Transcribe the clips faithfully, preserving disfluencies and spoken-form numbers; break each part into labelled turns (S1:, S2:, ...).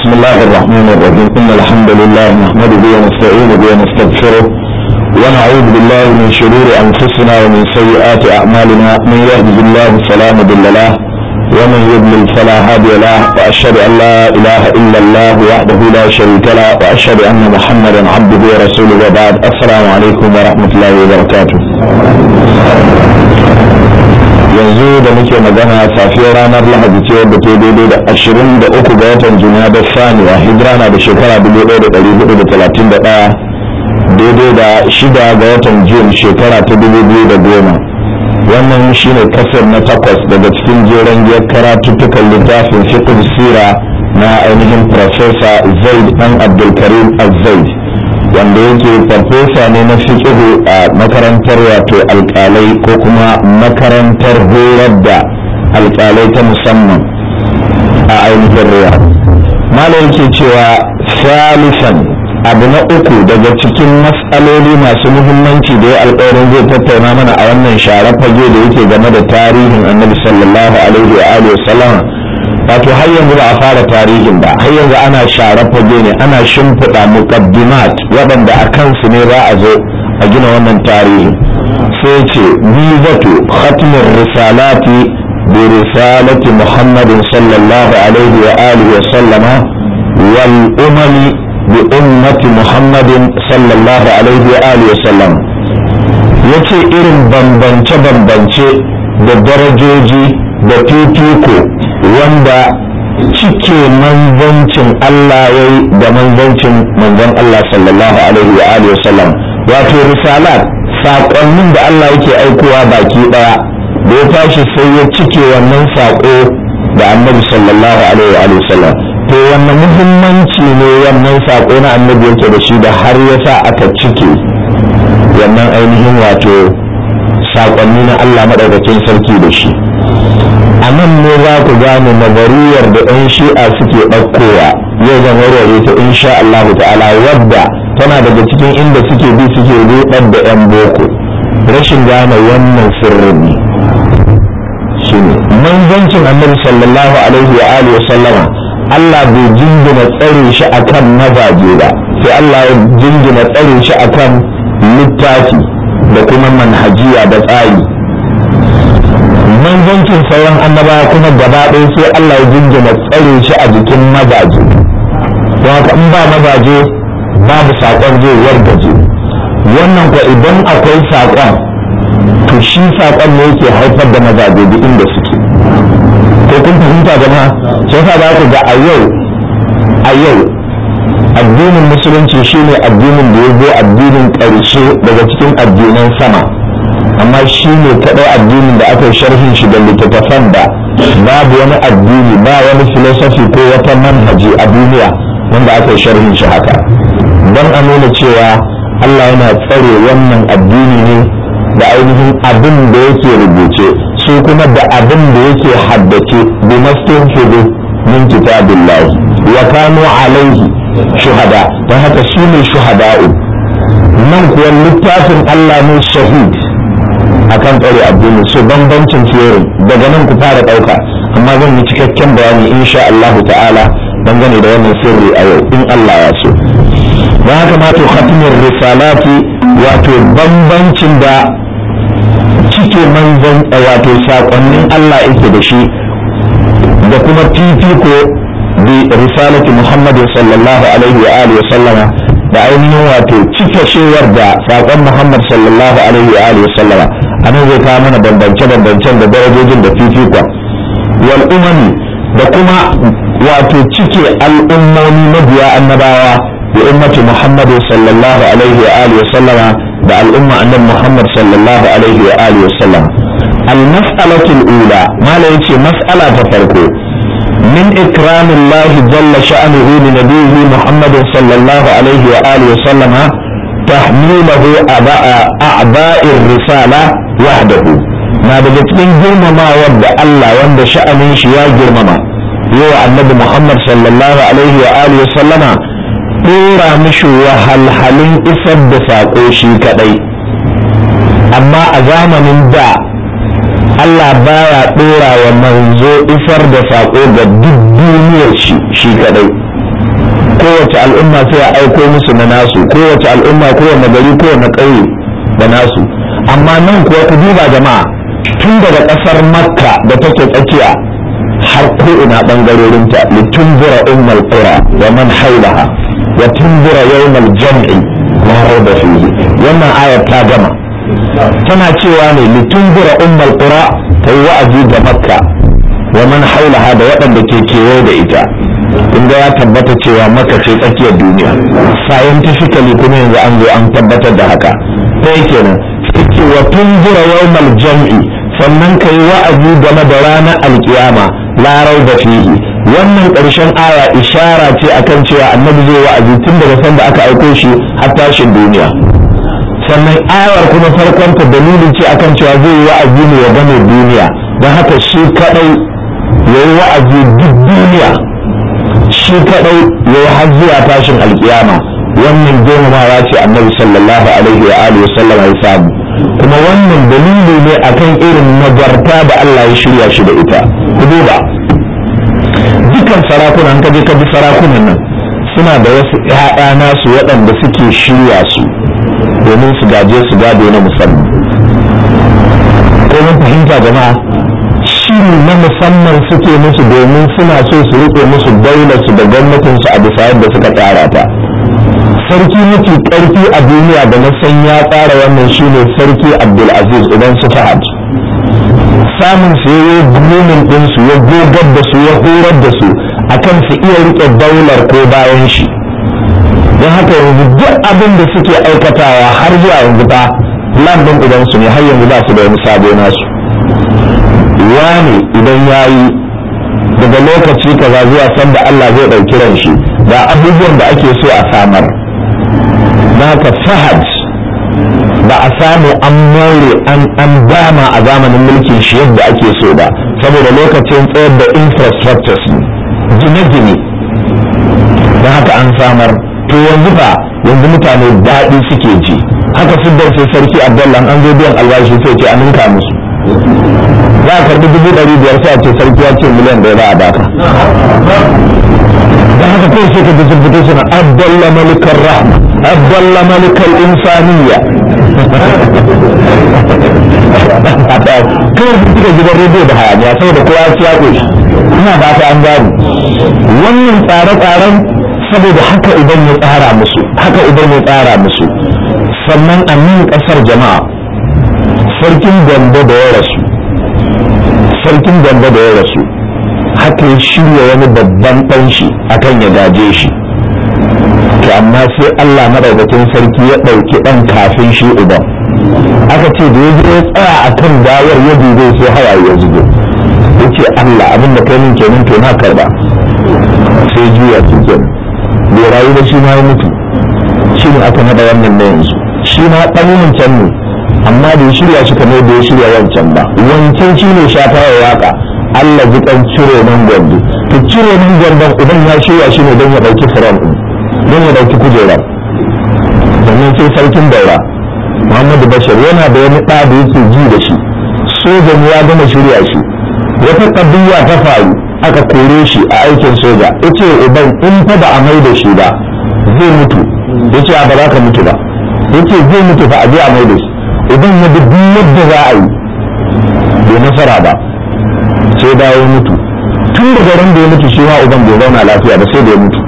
S1: بسم الله الرحمن الرحيم إن الحمد لله نحمده ونستعينه ونستغفره ونعوذ بالله من شرور أنفسنا ومن سيئات أعمالنا من يهده الله فلا مضل له ومن يضلل فلا هادي له وأشهد أن لا إله إلا الله وحده لا شريك له وأشهد أن محمدا عبده ورسوله وبعد السلام عليكم ورحمة الله وبركاته. yanzu da muke magana safiyar ranar lahadi ce wadda ta daidai da ashirin da uku ga watan jumada saniya hijira na da shekara dubu ɗaya da ɗari hudu da talatin da ɗaya daidai da shida ga watan jun shekara ta dubu biyu da goma. Wannan shine kasar na takwas daga cikin jeren giyar karatuttukan littafin fiqh sira na ainihin Profesa Zaid dan Abdulkarim Az-Zaid wanda yake farfesa ne na fiqh a makarantar wato alƙalai ko kuma makarantar horar da alƙalai ta musamman a ainihin Riyadh. Malam yake cewa salisan abu na uku daga cikin mas'aloli masu muhimmanci da ya alƙawarin zai tattauna mana a wannan share fage da yake game da tarihin annabi sallallahu alaihi wa alihi wasallam. Wato har yanzu ba a fara tarihin ba, har yanzu ana share fage ne, ana shimfiɗa muqaddimat waɗanda a kansu ne za a zo a gina wannan tarihi. Sai ce bizatu khatmir risalati bi risalati muhammadin sallallahu alaihi wa alihi wa sallama wal umami bi ummati muhammadin sallallahu alaihi wa alihi wa sallam. Yace irin bambance bambance da darajoji da fifiko wanda cike manzancin Allah yayi da manzancin manzon Allah sallallahu alaihi wa alihi wasallam, wato risalat saƙonnin da Allah yake aikowa baki daya da ya tashi sai ya cike wannan saƙo da annabi sallallahu alaihi wa alihi wasallam. To wannan muhimmanci ne wannan saƙo na annabi yake da shi da har yasa aka cike wannan ainihin wato saƙonni na Allah madaukakin sarki da shi. A nan ne za ku gane nazariyar da ɗan shi'a suke ɗaukowa yau zan warware ta insha Allah ta'ala, wadda tana daga cikin inda suke bi suke rudar da yan boko. Rashin gane wannan sirrin ne shine manzancin annabi sallallahu alaihi wa alihi wa sallama Allah bai jingina tsare shi akan mazaje ba, sai Allah ya jingina tsare shi akan littafi da kuma manhajiya da tsari. Manzancin sauran annabawa kuma gaba ɗaya sai Allah ya jingina tsare shi a jikin mazaje, don haka in ba mazaje babu saƙon zai wargaje. Wannan kuwa idan akwai saƙon to shi saƙon ne yake haifar da mazaje duk inda suke. Ko kun fahimta jama'a? Sai sa za ku ga a yau a yau addinin musulunci shine addinin da ya zo addinin ƙarshe daga cikin addinan sama, amma shi ne kaɗai addinin da aka yi sharhin shi da littattafan da babu wani addini ba wani filosofi ko wata manhaji a duniya wanda aka yi sharhin shi haka, don a nuna cewa Allah yana tsare wannan addini ne da ainihin abin da yake rubuce, su kuma da abin da yake haddace bi mastunfidu min kitabillahi wa kanu alaihi shuhada, don haka su ne shuhada'u. nan kuwa littafin Allah ne shahid akan tsare addini. So bambancin theory daga nan ku fara dauka, amma zan yi cikakken bayani insha Allah ta'ala dangane da wannan sirri a yau in Allah ya so. Don haka ma to khatmir risalati wato bambancin da cike manzon wato sakonnin Allah yake da shi da kuma fifiko bi risalati Muhammad sallallahu alaihi wa alihi wa sallama da ainihin wato cike shewar da sakon Muhammad sallallahu alaihi wa alihi wa sallama. Anan zai kawo mana bambance-bambancen da darajojin da fifikon wal umami da kuma wato cike al'ummomi mabiya annabawa da ummati Muhammad sallallahu alaihi wa alihi sallama da al'umma annabi Muhammad sallallahu alaihi wa alihi sallama. Al-mas'alatu al-ula mala yace mas'ala ta farko min ikramillahi jalla sha'nuhu li nabiyhi Muhammad sallallahu alaihi wa alihi sallama tahmiluhu a'ba'i risala wahdahu, na daga cikin girmamawar da Allah wanda sha'anin shi ya girmama yau annabi Muhammad sallallahu alaihi wa alihi sallama dora mishi wahalhalin isar da sako shi kadai. Amma a zamanin da Allah baya dora wa manzo isar da sako ga duk duniyar shi shi kadai, kowace al'umma sai a aiko musu na nasu, kowace al'umma kowane gari kowane ƙauye da nasu. Amma nan kuwa ku duba jama'a, tun daga ƙasar makka da take tsakiya har ko ina ɓangarorinta, litunzira ummul qura wa man hawlaha wa tunzira yawmal jam'i la rayba fihi. Wannan ayar ta gama tana cewa ne litunzira ummul qura, kai wa'azi ga makka wa man hawlaha da waɗanda ke kewaye da ita. Inda ya tabbata cewa makka ce tsakiyar duniya, scientifically kuma yanzu an zo an tabbatar da haka. ta yake nan yake wa tunzira yawmal jam'i, sannan kai wa'azi game da ranar alkiyama la raiba fihi. Wannan ƙarshen aya ishara ce akan cewa annabi zai wa'azi tun daga sanda aka aiko shi har tashin duniya. Sannan ayar kuma farkonta dalilin ce akan cewa zai yi wa'azi ne ya gane duniya, don haka shi kadai ya yi wa'azi duk duniya, shi kadai ya yi har zuwa tashin alkiyama. Wannan girmamawa ce annabi sallallahu alaihi wa alihi wasallam ya samu, kuma wannan dalili ne akan irin nagarta da Allah ya shirya shi da ita. Ku duba dukkan sarakuna, an kaje kaji sarakunan nan suna da wasu ƴaƴa nasu waɗanda suke shirya su domin su gaje su gado na musamman. Ko mun fahimta jama'a, shiri na musamman suke musu domin suna so su riƙe musu daular su da gwamnatin su a bisa yadda suka tsara ta. Sarki mafi ƙarfi a duniya da na san ya tsara wannan shine sarki Abdulaziz idan su Fahad. Samun su ya grooming din su, ya gogar da su, ya horar da su akan su iya riƙe daular ko bayan shi. Don haka yanzu duk abin da suke aikatawa har zuwa yanzu ba plan din idan su ne, har yanzu ba su da wani sabo nasu. Wani idan ya yi daga lokaci kaza zuwa sanda Allah zai ɗauki ran shi ga abubuwan da ake so a samar. Naka Fahad ba a samu an more an dama a zamanin mulkin shi yadda ake so ba, saboda lokacin tsayar da infrastructures gine-gine, don haka an samar. To yanzu ba yanzu mutane daɗi suke ji, haka siddar sai sarki Abdullah an zo biyan albashi sai ce a ninka musu, za a karbi dubu ɗari biyar sai a ce sarki ya ce miliyan ɗaya za a baka. Da haka kai sai ka ji sun fito suna Abdullah malikar rahma, Abdullah malikar insaniya. Kawai su suka gidan rediyo da hayaniya saboda kowa ya ciya ƙoshi. Ina ba ta an gano wannan tsare-tsaren saboda haka idan ya tsara musu, haka idan ya tsara musu. Sannan a nan ƙasar jama'a, sarkin Gombe da ya rasu, sarkin Gombe da ya rasu haka ya shirya wani babban ɗanshi akan ya gaje shi. To amma sai Allah madaukakin sarki ya ɗauki ɗan kafin shi uban. Aka ce da ya je ya tsaya akan gawar ya dube sai hawaye ya zubo, ya ce Allah abin da kai min kenan to na karba. Sai juya su kenan bai rayu da shi ma ya mutu. Shi ne aka naɗa wannan na yanzu, shi ma ɗan wancan ne amma bai shirya shi kamar da ya shirya wancan ba. Wancan shi ne shafa ya waka Allah ji kan ciro nan gwanda. To ciro nan gwandan idan ya shirya shi ne don ya ɗauki firan ɗin, don ya ɗauki kujerar. Sannan sai sarkin Daura Muhammadu Bashir yana da wani ɗa da yake ji da shi, sojan ya gama shirya shi, wata ƙabiya ta faru aka kore shi a aikin soja. Ya ce uban in fa ba a mai da shi ba zai mutu. Ya ce ba za ka mutu ba, ya ce zai mutu fa a je a mai da shi. Idan ya bi duk yadda za a yi bai nasara ba sai da ya mutu. Tun daga ran da ya mutu shi ma uban bai zauna lafiya ba sai da ya mutu.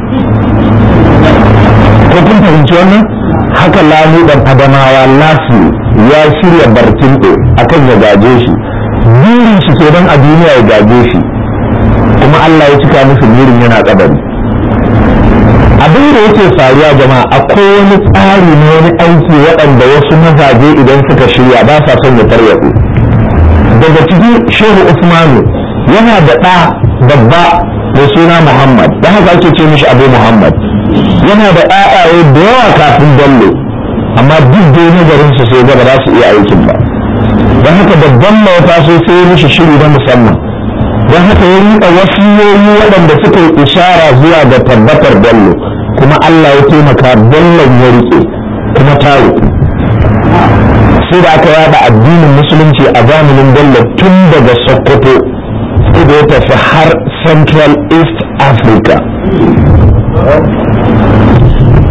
S1: Ko kun fahimci wannan? Haka Lami dan Adamawa Lasu ya shirya Bartindo akan ya gaje shi, burin shi kenan a duniya ya gaje shi, kuma Allah ya cika musu burin yana kabari. Abin da yake faruwa jama'a, akwai wani tsari na wani aiki waɗanda wasu mazaje idan suka shirya ba sa son ya tarwatsu. Daga cikin Shehu Usmanu yana da ɗa babba da suna Muhammad, da haka ake ce mishi Abu Muhammad. Yana da ƴaƴaye da yawa kafin Bello, amma duk da nazarin su sai gaba za su iya aikin ba. Don haka babban ya taso sai ya mishi shiri na musamman. Don haka ya riƙa wasiyoyi waɗanda suka yi ishara zuwa ga tabbatar Bello, kuma Allah ya taimaka Bellon ya riƙe kuma ta riƙe. Sai da aka yada addinin musulunci a zamanin Bello tun daga Sokoto sai da ya tafi har Central East Africa.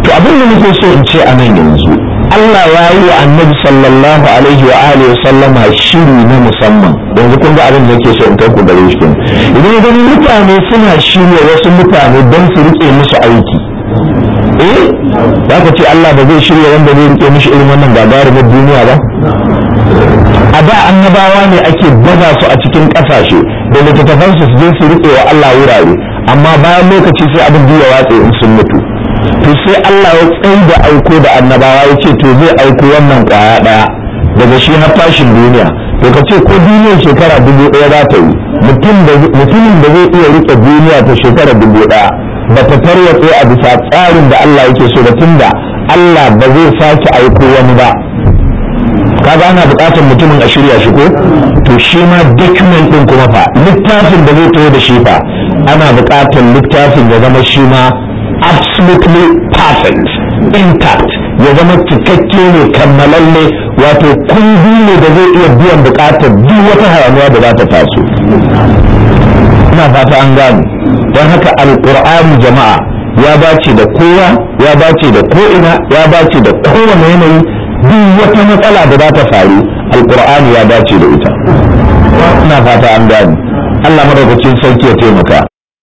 S1: to abin da nake so in ce a nan yanzu Allah ya yi wa annabi sallallahu alaihi wa alihi sallama shiri na musamman yanzu kun ga abin da nake so in kai ku gare shi idan idan mutane suna shirya wasu mutane don su rike musu aiki eh za ka ce Allah ba zai shirya wanda zai rike mishi irin wannan gagarumin duniya ba a da annabawa ne ake baza su a cikin kasashe da littattafan su je su rike wa Allah wurare amma bayan lokaci sai abin ya watse in sun mutu to sai Allah ya tsaye da aiko da annabawa ya ce to zai aiko wannan kwaya daya daga shi har tashin duniya to ka ce ko duniyar shekara dubu daya za ta yi mutumin da zai iya rike duniya ta shekara dubu daya ba ta tarwatse a bisa tsarin da Allah yake so da tunda Allah ba zai sake aiko wani ba kaga ana buƙatar mutumin a shirya shi ko to shi ma document din kuma fa littafin da zai taho da shi fa ana buƙatar littafin ya zama shi ma absolutely perfect intact ya zama cikakke ne kammalalle wato kundi ne da zai iya biyan buƙatar duk wata hayaniya da za ta taso ina fata an gane don haka alƙur'ani jama'a ya dace da kowa ya dace da ko'ina ya dace da kowane yanayi duk wata matsala da za ta faru alƙur'ani ya dace da ita ina fata an gane Allah madaukakin sarki ya taimaka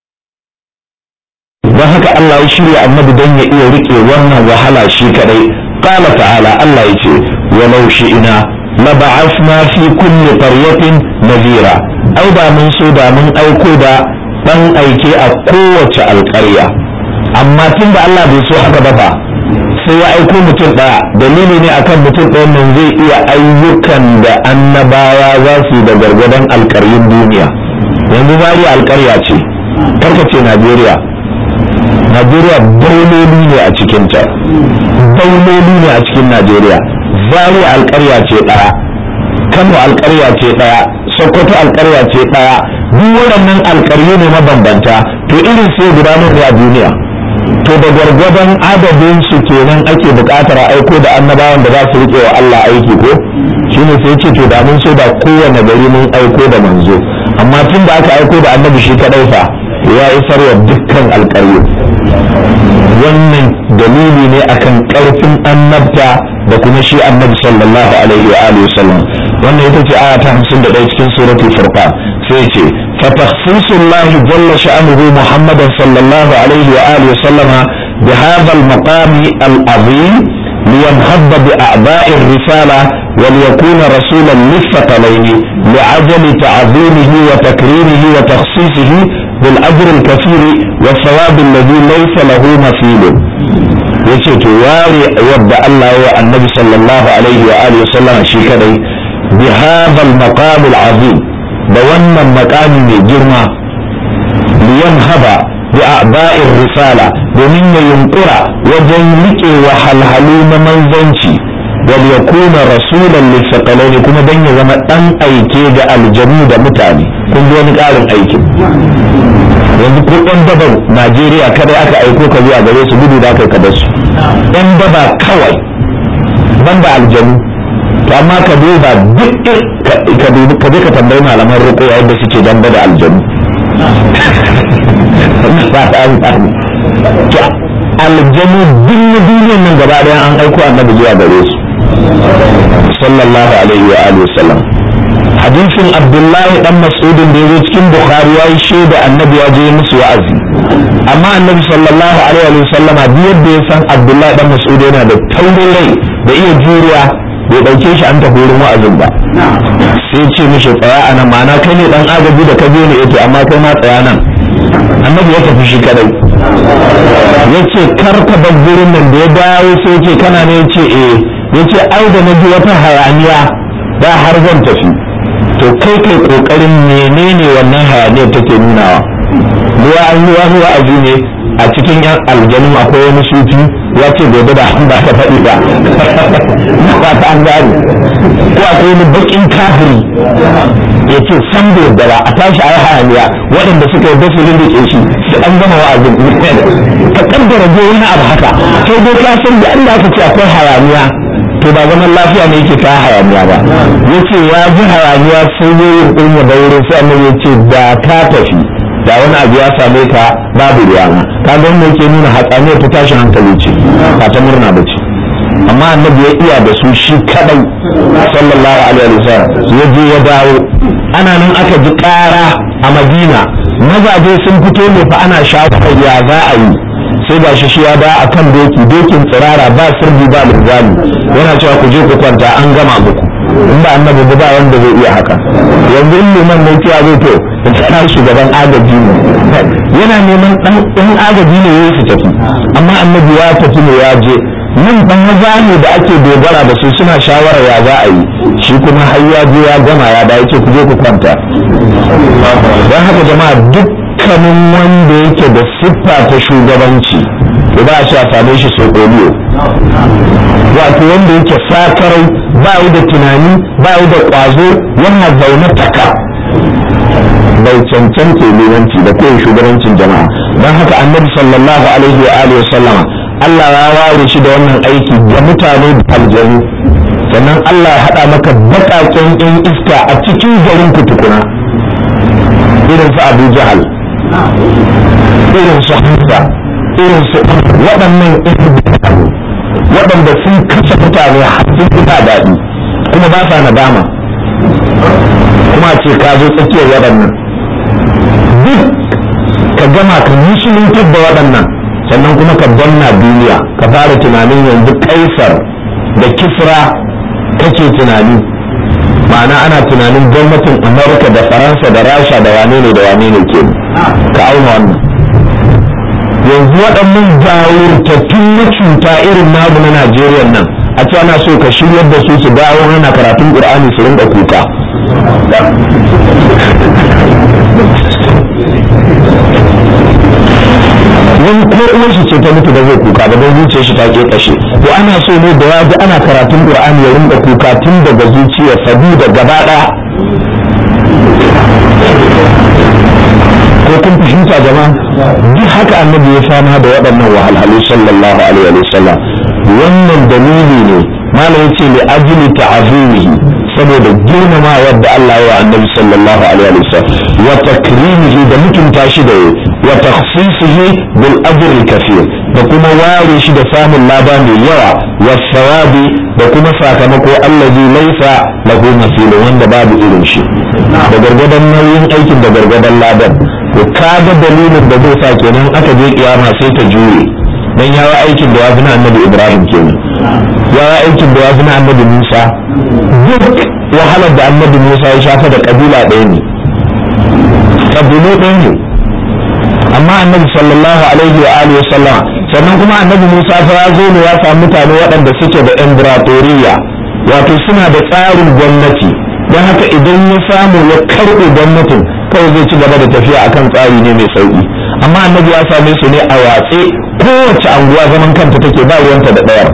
S1: don haka Allah ya shirya annabi don ya iya rike wannan wahala shi kadai qala ta'ala Allah ya ce walau shi'ina la ba'athna fi kulli qaryatin nadhira ai da mun so da mun aiko da dan aike a kowace alƙarya amma tunda Allah bai so haka ba fa sai ya aiko mutum ɗaya dalili ne akan mutum ɗayan nan zai iya ayyukan da annabawa za su yi da gargadon alƙaryun duniya yanzu Zaria alƙarya ce karka ce Najeriya Najeriya dauloli ne a cikinta dauloli ne a cikin Najeriya Zaria alƙarya ce ɗaya Kano alƙarya ce ɗaya Sokoto alƙarya ce ɗaya duk waɗannan alƙaryu ne mabambanta to irin sai gudanar da duniya to da gwargwadon adadin su kenan ake buƙatar aiko da annabawan da za su riƙe wa Allah aiki ko shine sai ce to da mun so da kowane gari mun aiko da manzo amma tun da aka aiko da annabi shi kadai fa ya isar wa dukkan alƙaryu wannan dalili ne akan ƙarfin annabta da kuma shi annabi sallallahu alaihi wa alihi wasallam wannan ita ce aya ta hamsin da ɗaya cikin suratul furqan sai ce fa takhsisullahi jalla sha'nuhu muhammadan sallallahu alaihi wa alihi wasallam bi hadha al-maqam al-azim liyanhabba bi a'da'i ar-risala وليكون رسولا للثقلين لعجل تعظيمه وتكريمه وتخصيصه بالأجر الكثير والثواب الذي ليس له مثيل yace to ware wadda Allah ya annabi sallallahu alaihi wa alihi wasallam shi kadai bi hadha al-maqam al-azim da wannan maqami mai girma liyan haba bi a'da'i risala domin ya yunkura wajen rike wahalhalu na manzanci wal yakuna rasulan lisaqalain kuma dan ya zama dan aike ga aljanu da mutane kun ji wani karin aikin yanzu ko ɗan dabar Najeriya kada aka aiko ka zuwa gare su gudu da kai kada su ɗan daba kawai banda aljanu to amma ka duba duk ka dubi ka je ka tambayi malaman roƙo yadda suke damba da aljanu ba ta an tsani to aljanu duk duniyar nan gaba ɗaya an aiko annabi zuwa gare su sallallahu alaihi wa alihi wasallam hadisin abdullahi dan mas'udin da yazo cikin bukhari yayi shaida annabi ya je musu wa'azi amma annabi sallallahu alaihi wa sallama duk yadda ya san abdullahi dan mas'ud yana da taurin rai da iya juriya bai dauke shi an tafi wurin wa'azin ba sai ce mishi tsaya a nan ma'ana kai ne dan agaji da ka je ne yace amma kai ma tsaya nan annabi ya tafi shi kadai yace kar ka bar gurin nan da ya dawo sai yace kana ne yace eh yace ai da naji wata hayaniya da har zan tafi to kai kai kokarin menene wannan hayaniyar take nunawa ruwa an yi wani wa'azi ne a cikin yan aljanu akwai wani sufi ya ce gobe da an ba ta faɗi ba ba ta an gani ko akwai wani bakin kafiri ya ce san da yadda ba a tashi a yi hayaniya waɗanda suka yi basu rinduke shi sai an gama wa'azin ka kaddara je wani abu haka sai dai ka san da Allah ka ce akwai hayaniya to ba zaman lafiya ne yake ta hayaniya ba yace ya ji hayaniya sai ya yi kunya da wurin sai annabi ya ce da ka tafi da wani abu ya same ka babu ruwana kaga wannan yake nuna hatsaniyar ta tashin hankali ce ba ta murna ba ce amma annabi ya iya da su shi kadai sallallahu alaihi wasallam ya je ya dawo ana nan aka ji ƙara a Madina mazaje sun fito ne fa ana shafa ya za a yi sai ga shi ya da akan doki dokin tsirara ba sirri ba linzami yana cewa ku je ku kwanta an gama muku in ba annabi ba wanda zai iya haka yanzu in liman ne cewa zai to da tsara shugaban agaji ne yana neman dan agaji ne yayi su tafi amma annabi ya tafi ne ya je nan dan maza ne da ake dogara da su suna shawara ya za a yi shi kuma har ya je ya gama ya da yake ku je ku kwanta dan haka jama'a duk dukkanin wanda yake da siffa ta shugabanci to ba a ce a same shi sokoliyo wato wanda yake sakarai ba yi da tunani ba yi da ƙwazo yana zaune taka bai cancanta limanci da koyi shugabancin jama'a don haka annabi sallallahu alaihi wa alihi wasallama Allah ya ware shi da wannan aiki ga mutane da aljanu sannan Allah ya haɗa maka baƙaƙen ƴan iska a cikin garin kutukuna irin su Abu Jahal irin su Hamza irin su waɗannan waɗanda sun kashe mutane har sun fita daɗi kuma ba sa nadama kuma ce ka zo tsakiyar waɗannan duk ka gama ka musuluntar da waɗannan sannan kuma ka danna duniya ka fara tunanin yanzu kaisar da kisra kake tunani ma'ana ana tunanin gwamnatin amurka da faransa da rasha da wane ne da wane ne ke ka auna wannan yanzu waɗannan gawurtattun na cuta irin namu na najeriya nan a ce ana so ka shiryar da su su dawo ana karatun ƙur'ani su rinka kuka wani ko uwar shi ce ta mutu da zai kuka ba don zuciyar shi ta ke kashe to ana so ne da ya ji ana karatun qur'ani ya rinka kuka tun daga zuciya sabu da gaba daya ko kun fahimta jama'a duk haka annabi ya fama da waɗannan wahalhalu sallallahu alaihi wa sallam wannan dalili ne malam yace li ajli ta'zimihi saboda girmama wadda Allah ya wa annabi sallallahu alaihi wa sallam wa takrimihi da mutunta shi da wa takhsisihi bil ajr al kathir da kuma ware shi da samun lada mai yawa wa sawabi da kuma sakamako allazi laysa lahu masil wanda babu irin shi da gargadan nauyin aikin da gargadan ladan to kaga dalilin da zai sa kenan aka je kiyama sai ta jure dan yawa aikin da ya fi na annabi Ibrahim kenan yawa aikin da ya fi na annabi Musa duk wahalar da annabi Musa ya shafa da kabila ɗaya ne kabilu ɗaya ne amma annabi sallallahu alaihi wa alihi wasallam sannan kuma annabi Musa fa ya zo ne ya samu mutane waɗanda suke da embratoriya wato suna da tsarin gwamnati don haka idan ya samu ya karɓe gwamnatin kawai zai ci gaba da tafiya akan tsari ne mai sauki amma annabi ya same su ne a watse kowace anguwa zaman kanta take ba ruwanta da ɗayar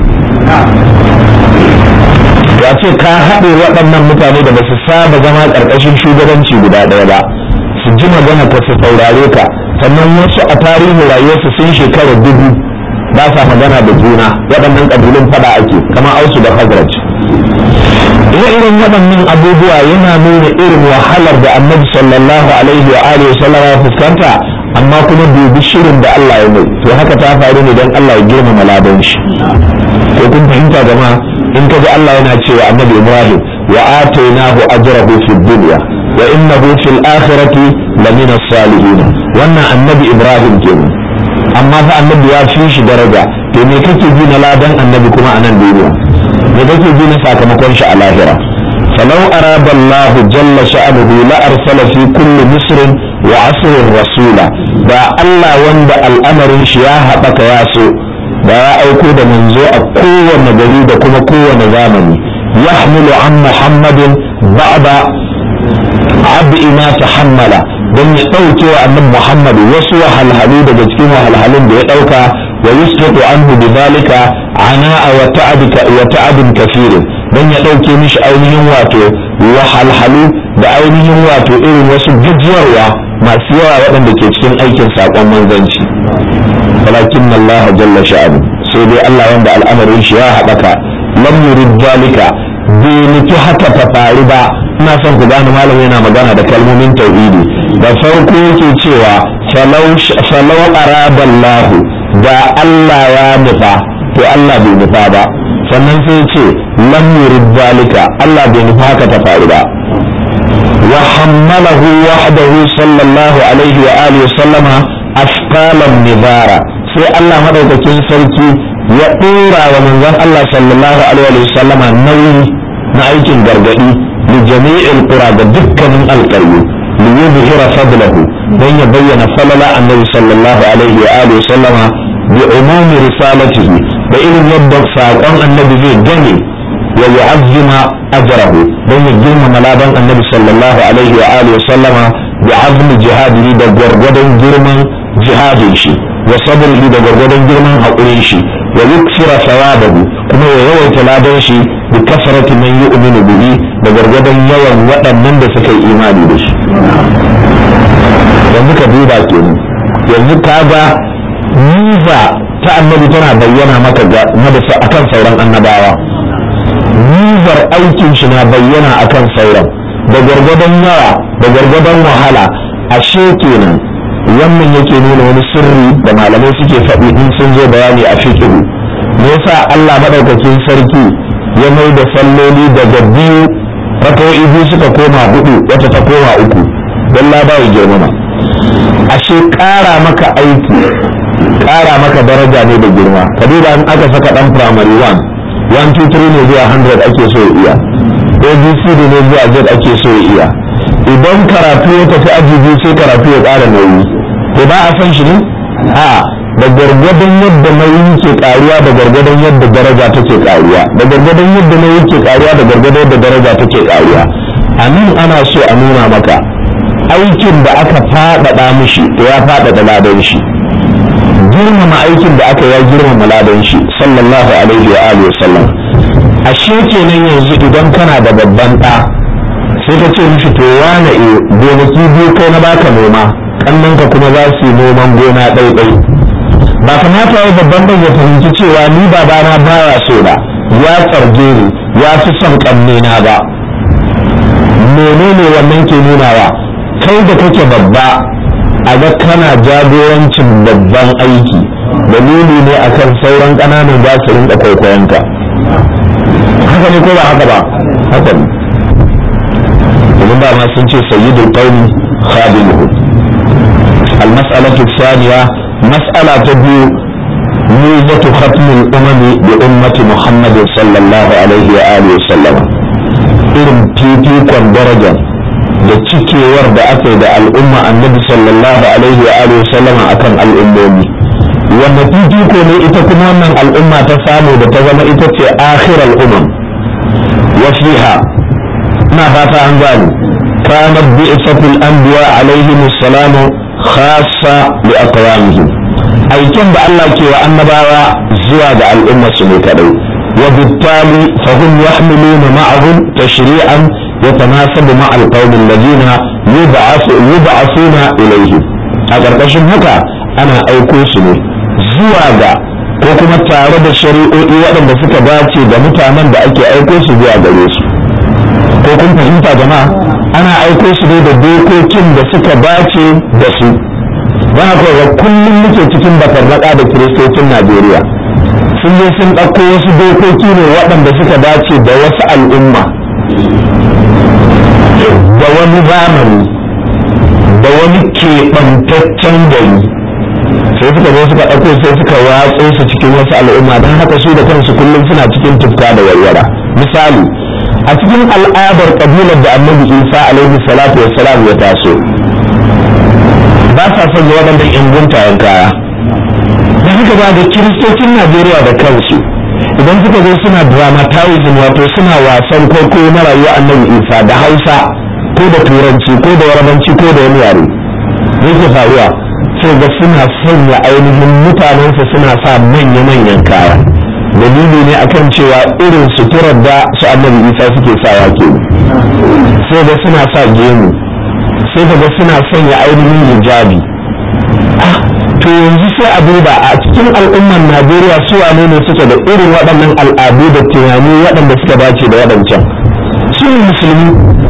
S1: ya ce ka haɗe waɗannan mutane da ba su saba zama ƙarƙashin shugabanci guda ɗaya ba su ji magana ka su saurare ka sannan wasu a tarihin rayuwarsu sun shekara dubu ba sa magana da juna waɗannan ƙabilun fada ake kama ausu da hazraj ire-iren waɗannan abubuwa yana nuna irin wahalar da annabi sallallahu alaihi wa alihi wasallam ya fuskanta amma kuma dubi shirin da Allah ya mai to haka ta faru ne don Allah ya girmama ladan shi ko kun fahimta jama'a in ka ji Allah yana cewa annabi Ibrahim wa atainahu ajrahu fid dunya wa innahu fil akhirati lamina salihin wannan annabi Ibrahim kenan amma fa annabi ya fi shi daraja to me kake ji na ladan annabi kuma a nan duniya me kake ji na sakamakon shi a lahira falau arada Allah jalla sha'anuhu la arsala fi kulli misr wa asr rasula da Allah wanda al'amarin shi ya haɓaka ya so da ya aiko da manzo a kowane gari da kuma kowane zamani yahmilu an muhammadin ba'da abdi ma tahammala don ya ɗauke wa annabi muhammad wasu wahalhalu daga cikin wahalhalun da ya ɗauka wa yusfiqu anhu bidhalika ana'a wa ta'adika wa ta'adin kafirin don ya ɗauke mishi ainihin wato wahalhalu da ainihin wato irin wasu gajiyarwa masu yawa waɗanda ke cikin aikin saƙon manzanci walakin Allah jalla sha'anu sai dai Allah wanda al'amarin shi ya haɓaka lam yurid zalika bai nufi haka ta faru ba ina son ku gane malam yana magana da kalmomin tauhidi. Da farko yake cewa falau aradallahu, da Allah ya nufa to Allah bai nufa ba. Sannan sai ce lam yurid zalika, Allah bai nufa haka ta faru ba. wa hammalahu wahdahu sallallahu alaihi wa alihi wa sallama asqalan nizara, sai Allah madaukakin sarki ya dora wa manzon Allah sallallahu alaihi wa sallama nauyi na aikin gargadi li jami'il qura da dukkanin alqaryu li yuzhira fadlahu, dan ya bayyana falala annabi sallallahu alaihi wa alihi wa sallama bi umumi risalatihi, da irin yadda saƙon annabi zai gane wa yu'azzima ajrahu, dan ya girmama ladan annabi sallallahu alaihi wa alihi wa sallama bi azmi jihadihi, da gwargwadon girman jihadin shi, wa sabrihi, da gwargwadon girman haƙurin shi, wa yuksira thawabahu, kuma ya yawaita ladan shi bi kasrati man yu'minu bihi, da gwargwadon yawan waɗannan da suka yi imani da shi. yanzu ka duba kenan, yanzu kaga niza ta annabi tana bayyana maka akan sauran annabawa, nizar aikin shi na bayyana akan sauran, da gwargwadon yawa da gwargwadon wahala. Ashe kenan wannan yake nuna wani sirri da malamai suke faɗi in sun zo bayani a fiqhu. Me yasa Allah madaukakin sarki ya mai da salloli daga biyu raka'o'i biyu suka koma hudu, wata ta koma uku, don la ba girmama. Ashe ƙara maka aiki, ƙara maka daraja ne da girma. Ka duba in aka saka dan primary one one two three ne zuwa hundred ake so ya iya, A B C D ne zuwa Z ake so ya iya. Idan karatu ya tafi aji biyu sai karatu ya ƙara nauyi, to ba a san shi ne? A da gargadon yadda nauyi ke ƙaruwa da gargadon yadda daraja take ƙaruwa, da gargadon yadda nauyi ke ƙaruwa da gargadon yadda daraja take ƙaruwa. A nan ana so a nuna maka aikin da aka faɗaɗa mishi to ya faɗaɗa ladan shi, girmama aikin da aka ya girmama ladan shi sallallahu alaihi wa alihi wasallam. Ashe kenan yanzu idan kana da babban ɗa sai ka ce mishi to wane e gonaki biyu kai na baka noma, kannanka kuma za su yi noman gona ɗaiɗai. Ba kamata ya babban ɗan ya fahimci cewa ni babana baya so da ya tsarge ni, ya fi son ƙannena ba. Menene wannan ke nunawa? Kai da kake babba a ga kana jagorancin babban aiki, dalili ne akan sauran ƙananan za su rinka kwaikwayonka. Haka ne ko ba haka ba? Haka ne. domin ba ma sun ce sayyidul qaumi khadimuhu. المسألة الثانية مسألة تبي ميزة ختم الأمم بأمة محمد صلى الله عليه وآله وسلم. إن تيتي كون درجة da cikewar da aka yi da al'umma annabi sallallahu alaihi wa alihi wasallama akan al'ummomi, wanda fifiko ne ita kuma wannan al'umma ta samu da ta zama ita ce akhiral umam. wa fiha, ina fata an gani, kanat bi'satul anbiya alaihim assalamu khassa li aqwamihim, aikin da Allah ke wa annabawa zuwa ga al'umma su ne kadai, wa bittali fahum yahmiluna ma'ahum tashri'an يتناسب مع القوم الذين يبعث يبعثون إليه. أقرقشن هكا أنا أيكوسني زواجا ko kuma tare da shari'o'i waɗanda suka dace da mutanen da ake aiko su zuwa gare su. Ko kun fahimta jama'a, ana aiko su ne da dokokin da suka dace da su. Don haka ga kullum muke cikin bakarnaƙa da kiristocin Najeriya sun je sun ɗauko wasu dokoki ne waɗanda suka dace da wasu al'umma da wani zamani da wani keɓantaccen gari, sai suka zo suka ɗauko sai suka watso su cikin wasu al'umma, don haka su da kansu kullum suna cikin tufka da warwara. Misali, a cikin al'adar ƙabilar da annabi Isa alaihi salatu wa salam ya taso, ba sa son waɗannan yan guntayen kaya. Da haka ba da kiristocin Najeriya da kansu idan suka zo suna dramatizing, wato suna wasan kwaikwayo na rayuwa annabi Isa da Hausa ko da Turanci ko da Yarabanci ko da wani yare, yake faruwa sai ga suna sanya ainihin mutanensa suna sa manya-manyan kaya. Dalili ne akan cewa irin suturar da su annabi Isa suke sawa ke, sai ga suna sa gemu, sai ga suna sanya ainihin hijabi. ah to yanzu sai a duba a cikin al'ummar Najeriya su wane ne suke da irin waɗannan al'adu da tunani waɗanda suka dace da waɗancan? Su su ne musulmi.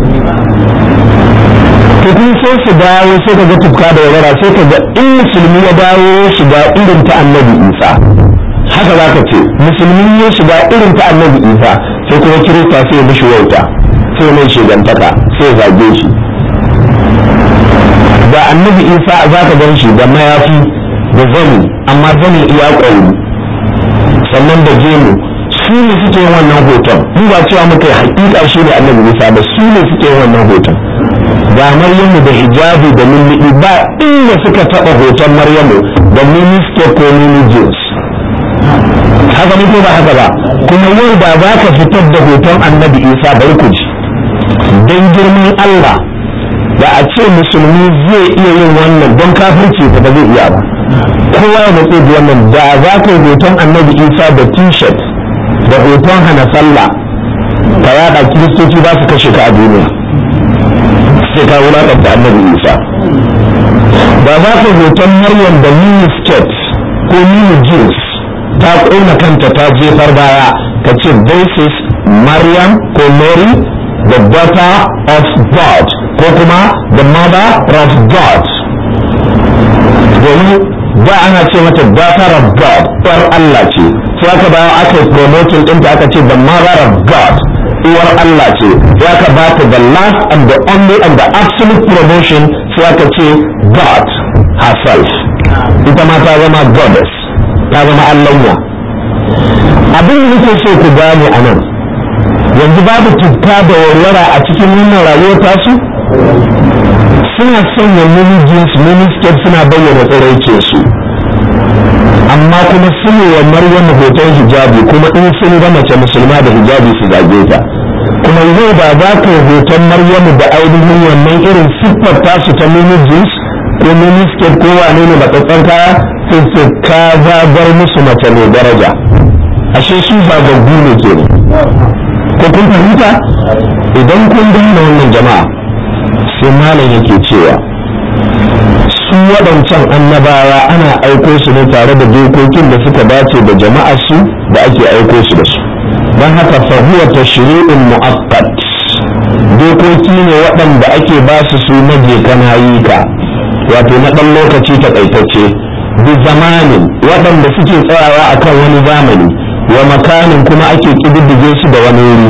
S1: to kun sai su dawo sai ka ga tufka da warara sai ka ga in musulmi ya dawo ya shiga irin ta annabi Isa, haka za ka ce musulmi ya shiga irin ta annabi Isa, sai kuma kirista sai mishi wauta sai mai shigantaka sai zage shi. da annabi Isa za ka gan shi da mayafi da zani, amma zani iya ƙwauri sannan da gemu. su ne suke yin wannan hoton, mu ba cewa muka yi hakika shi ne annabi Isa ba, su ne suke yin wannan hoton. ga Maryamu da hijabi da lullubi, ba inda suka taɓa hoton Maryamu da minister ko mini jeans. haka ne ko ba haka ba? kuma yau da za ka fitar da hoton annabi Isa bari ku ji, don girman Allah da a ce musulmi zai iya yin wannan don kafirci ba zai iya ba. kowa ya matse da wannan, da za ka yi hoton annabi Isa da t-shirt da hoton hana sallah ka yada, kiristoci ba su kashe ka a duniya sai ka wulaƙanta annabi Isa. da za ka yi hoton Maryam da mini skirt ko mini jeans ta ƙona kanta ta jefar baya, ka ce this is Maryam ko Mary the daughter of God ko kuma the mother of God. domin da ana ce mata daughter of God, uwar Allah ce, sai aka bayan aka yi promoting ɗinta aka ce the mother of God, uwar Allah ce, sai aka ba ta the last and the only and the absolute promotion, sai aka ce God herself. ita ma ta zama goddess, ta zama Allahnya. abin da nake so ku gane a nan, yanzu babu tufka da warwara a cikin wannan rayuwar tasu. suna sanya mini jeans mini skirt suna bayyana tsiraice su, amma kuma sun yi wa Maryam hoton hijabi, kuma in sun ga mace musulma da hijabi su zage ta. kuma yau ba za ka yi hoton Maryamu da ainihin wannan irin siffar tasu ta mini jeans ko mini skirt ko wane ne matsatsan kaya, sai ce ka zagar musu mace mai daraja. ashe su zagaggu ne ke ne. ko kun fahimta? idan kun gane wannan jama'a, sai malam yake cewa su waɗancan annabawa ana aiko su ne tare da dokokin da suka dace da jama'ar su da ake aiko su da su. don haka fa huwa tashri'un mu'aqqat, dokoki ne waɗanda ake ba su su na je kana yi ka, wato na ɗan lokaci takaitacce, bi zamanin waɗanda suke tsayawa akan wani zamani, wa makanin kuma ake kididdige su da wani wuri.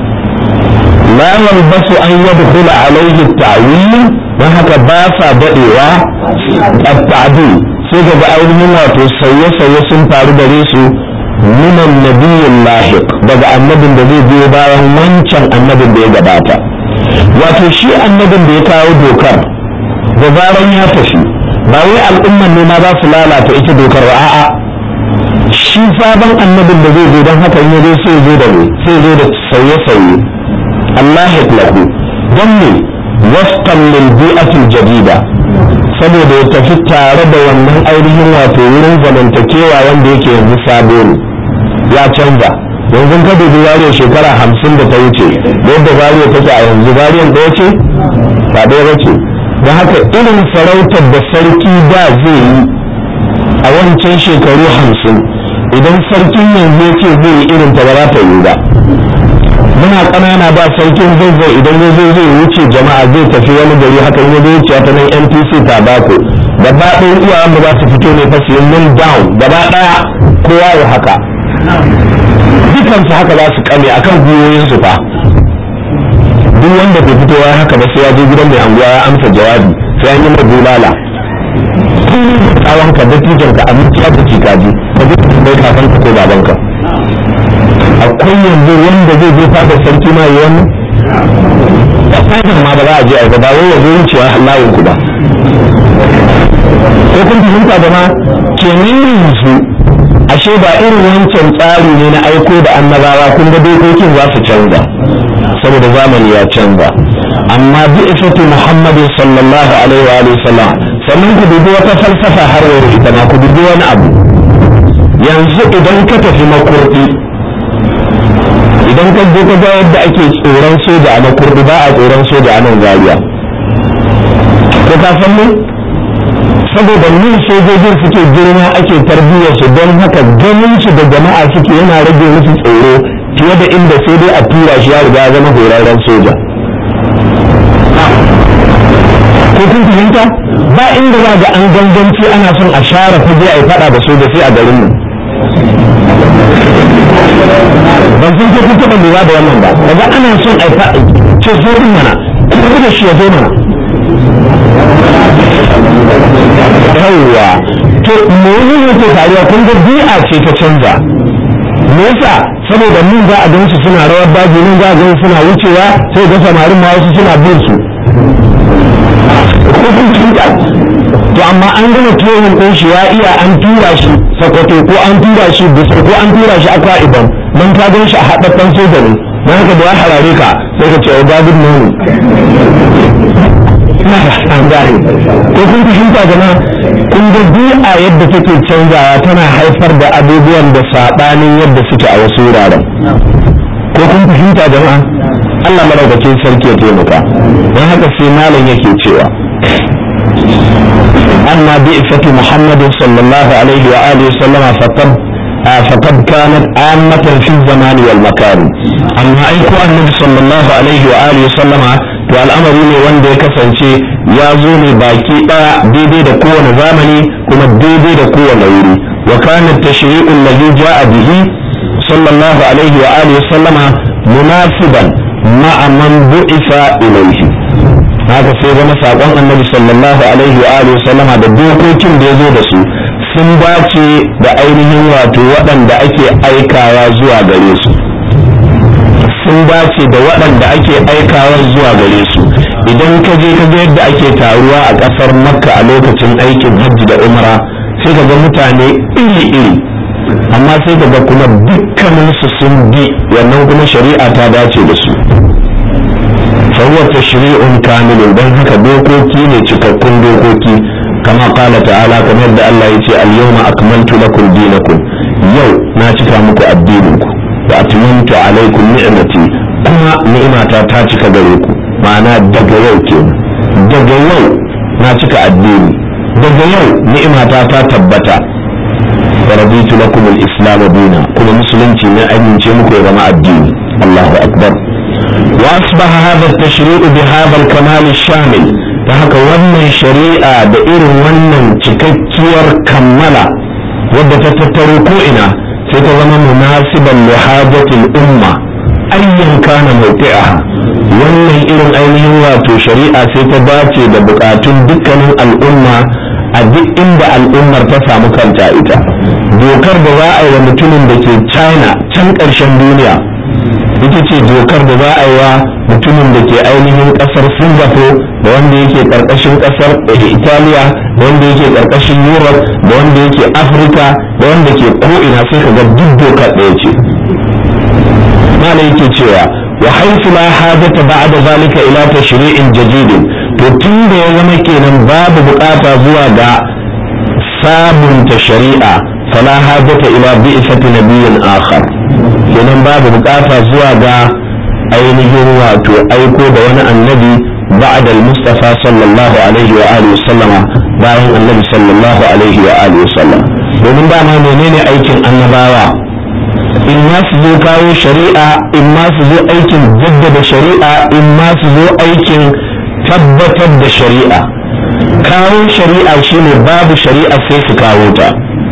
S1: la yalbasu an yadkhula alayhi at-ta'wil, dan haka ba sa dadewa at-ta'dil, sai ga ainihin wato sauye-sauye sun faru gare su min annabiyyin lahiq, daga annabin da zai biyo bayan wancan annabin da ya gabata. wato shi annabin da ya kawo dokar da zaran ya tafi, ba wai al'umman ne ma za su lalata ita dokar ba, a'a shi sabon annabin da zai zo, don haka in ya zo sai zo da sai zo da sauye-sauye Allah ya lahu don ne wastan lil bi'atil jadida, saboda ya tafi tare da wannan ainihin wato wurin zamantakewa wanda yake yanzu sabo ne, ya canza. yanzu ka dubi zariyar shekara hamsin da ta wuce yadda zariyar take a yanzu, zariyar ɗaya ce ba ɗaya ba ce. don haka irin sarautar da sarki da zai yi a wancan shekaru hamsin, idan sarkin yanzu ya ce zai yi irin ta ba za ta yi ba. muna ƙanana ba sarkin zai zai idan ya zai zai wuce jama'a zai tafi wani gari haka ya zai wuce ta nan N P C Tabako, gaba ɗayan iyayen mu za su fito ne fa su yi mun down gaba ɗaya, kowa ya haka, dukansu haka za su kame akan gwiwoyinsu fa. duk wanda bai fito ya haka ba sai ya je gidan mai anguwa ya amsa jawabi, sai an yi mai bulala. tsawon ka da tijan ka aminci ya ci kaji ka je mai kafan ka ko baban ka. akwai yanzu wanda zai je fada sarki ma yi wannan da fadar ma ba za a je a ba wai ya zo wucewa layin ku ba. ko kun fahimta da ma kenan yanzu ashe ba irin wancan tsari ne na aiko da annabawa, kun ga dokokin za su canza saboda zamani ya canza. amma bi ifati Muhammadin sallallahu alaihi wa sallam, sannan ku dubi wata falsafa har wani ita ma ku dubi wani abu. yanzu idan ka tafi makurdi, idan ka je ka ga yadda ake tsoron soja a makurdi, ba a tsoron soja a nan Zaria. ko ka san ne saboda nin sojojin suke girma ake tarbiyyar su, don haka ganin su da jama'a suke yana rage musu tsoro, fiye da inda sai dai a tura shi ya riga ya zama horarren soja. ko kun fahimta ba inda za ga an ganganci ana son a share fage a yi fada da soja sai a garin mu. ban san ko kun taɓa lura da wannan ba daga ana son a yi fada ce sojin mana kuma da shi ya zo mana yawwa to mene ne ke faruwa kun ga bi'a ce ta canza. me yasa saboda mun za a gansu suna rawar daji mun za a gansu suna wucewa sai ga samarin ma wasu suna bin su. to amma an gama tuwon ɗin shi ya iya an tura shi Sokoto ko an tura shi Bisa ko an tura shi Akwa Ibom don ka gan shi a haɗaɗɗen soja ne don haka da ya harare ka sai ka ce o babin nono an gane ko kun fahimta jama'a kun ga bi'a yadda take canzawa tana haifar da abubuwan da saɓanin yadda suke a wasu wuraren ko kun fahimta jama'a Allah madaukakin sarki ya taimaka don haka sai malam yake cewa amma bi'fatu Muhammadin sallallahu alaihi wa alihi sallama faqad faqad kanat ammatan fi zamani wal makan amma ai ko annabi sallallahu alaihi wa alihi sallama to al'amari ne wanda ya kasance ya zo ne baki ɗaya daidai da kowane zamani kuma daidai da kowane wuri wa kana tashri'u alladhi ja'a bihi sallallahu alaihi wa alihi sallama munasiban ma'a man bu'isa ilayhi haka sai zama sakon annabi sallallahu alaihi wa alihi sallama da dokokin da ya zo da su sun dace da ainihin wato waɗanda ake aikawa zuwa gare su sun dace da waɗanda ake aikawa zuwa gare su idan ka je ka ga yadda ake taruwa a ƙasar makka a lokacin aikin hajji da umra sai ka ga mutane iri-iri amma sai ka ga kuma dukkaninsu sun bi wannan kuma shari'a ta dace da su فهو تشريع كامل don haka dokoki ne cikakkun dokoki kama qala ta'ala kamar da Allah yace al-yawma akmaltu lakum dinakum yau na cika muku addininku wa atmamtu alaykum ni'mati kuma ni'imata ta cika gare ku ma'ana daga yau kenan daga yau na cika addini daga yau ni'imata ta tabbata wa raditu lakum al-islam dinan kuma musulunci ne amince muku ya zama addini Allahu akbar وأصبح هذا التشريع بهذا الكمال الشامل فهكا ونن شريعة بإر ونن تكتير كملا ودى تتركوئنا ستظن مناسبا لحاجة الأمة أيا كان موقعها ونن إرن أينه واتو شريعة ستباتي ببقات دكان الأمة أدئ إند الأمة تسع مكانتا إتا دوكر بواء ومتون بكي تشاينا تنكر شندونيا ita ce dokar da za a yi wa mutumin da ke ainihin kasar singapore da wanda yake karkashin kasar italiya da wanda yake karkashin europe da wanda yake afirka da wanda ke ko'ina sai ka ga duk dokar ɗaya ce mala yake cewa wa haifu la hajata ba'da zalika ila tashri'in jadidin to tun da ya zama kenan babu bukata zuwa ga sabunta shari'a fala hajata ila bi'sati nabiyyin akhar kenan babu bukata zuwa ga ainihin wato aiko da wani annabi ba'da al-mustafa sallallahu alaihi wa alihi wasallama bayan annabi sallallahu alaihi wa alihi wasallam domin dama menene aikin annabawa in ma su zo kawo shari'a in ma su zo aikin jaddada shari'a in ma su zo aikin tabbatar da shari'a kawo shari'a shine babu shari'a sai su kawo ta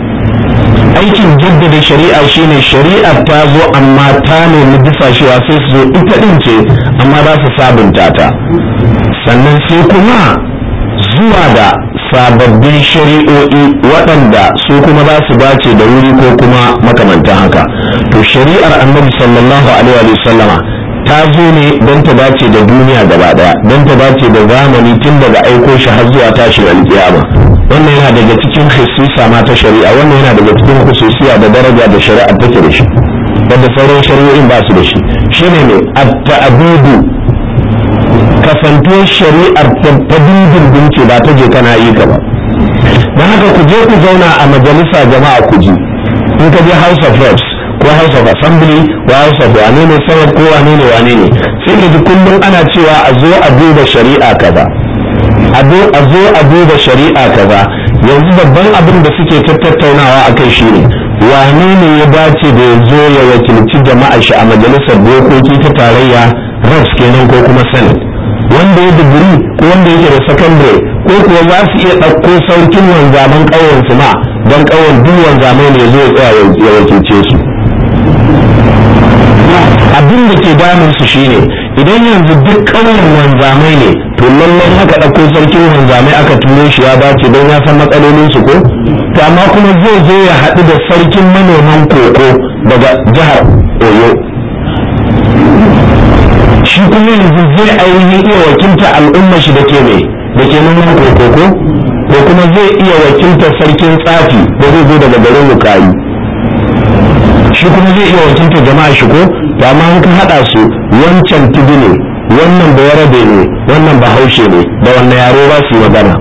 S1: aikin jaddada shari'a shine shari'ar ta zo amma ta nemi dusashewa sai su zo ita din ce amma za su sabunta ta sannan sai kuma zuwa da sababbin shari'o'i waɗanda su kuma za su dace da wuri ko kuma makamantan haka to shari'ar annabi sallallahu alaihi wa sallama ta zo ne don ta dace da duniya gaba daya don ta dace da zamani tun daga aiko shi har zuwa tashin alkiyama wannan yana daga cikin khususa ma ta shari'a wannan yana daga cikin khususiya da daraja da shari'a take da shi wanda sauran shari'o'in ba su da shi shine ne at-ta'budu kasantuwar shari'ar ta dindindin ce ba ta je kana yi ka ba don haka ku je ku zauna a majalisa jama'a ku ji in ka je house of reps ko house of assembly ko house of wane ne sanar ko wane ne wane ne sai ka ji kullum ana cewa a zo a duba shari'a kaza a zo a duba shari'a kaza yanzu babban abin da suke tattaunawa a kai shine wane ne ya dace da ya zo ya wakilci jama'a shi a majalisar dokoki ta tarayya reps kenan ko kuma senate, wanda ya digiri ko wanda yake da secondary ko kuwa za su iya ɗauko saukin wanzaman ƙauyen su ma don ƙauyen duk wanzamai ne zo ya tsaya ya wakilce su. Abin da ke damun su shine idan yanzu duk ƙauyen wanzamai ne to lallai haka ɗauko sarkin wanzamai aka turo shi ya dace don ya san matsalolin su ko, to amma kuma zai zo ya haɗu da sarkin manoman koko daga jihar Oyo, shi kuma yanzu zai ainihin iya wakilta al'umma shi da ke mai da ke noman koko ko ko kuma zai iya wakilta sarkin tsafi da zai zo daga garin Lukayi, shi kuma zai iya wakilta jama'a shi ko, to amma in ka haɗa su wancan tudu ne wannan bayarabe ne wannan bahaushe ne da wannan yaro ba su yi magana.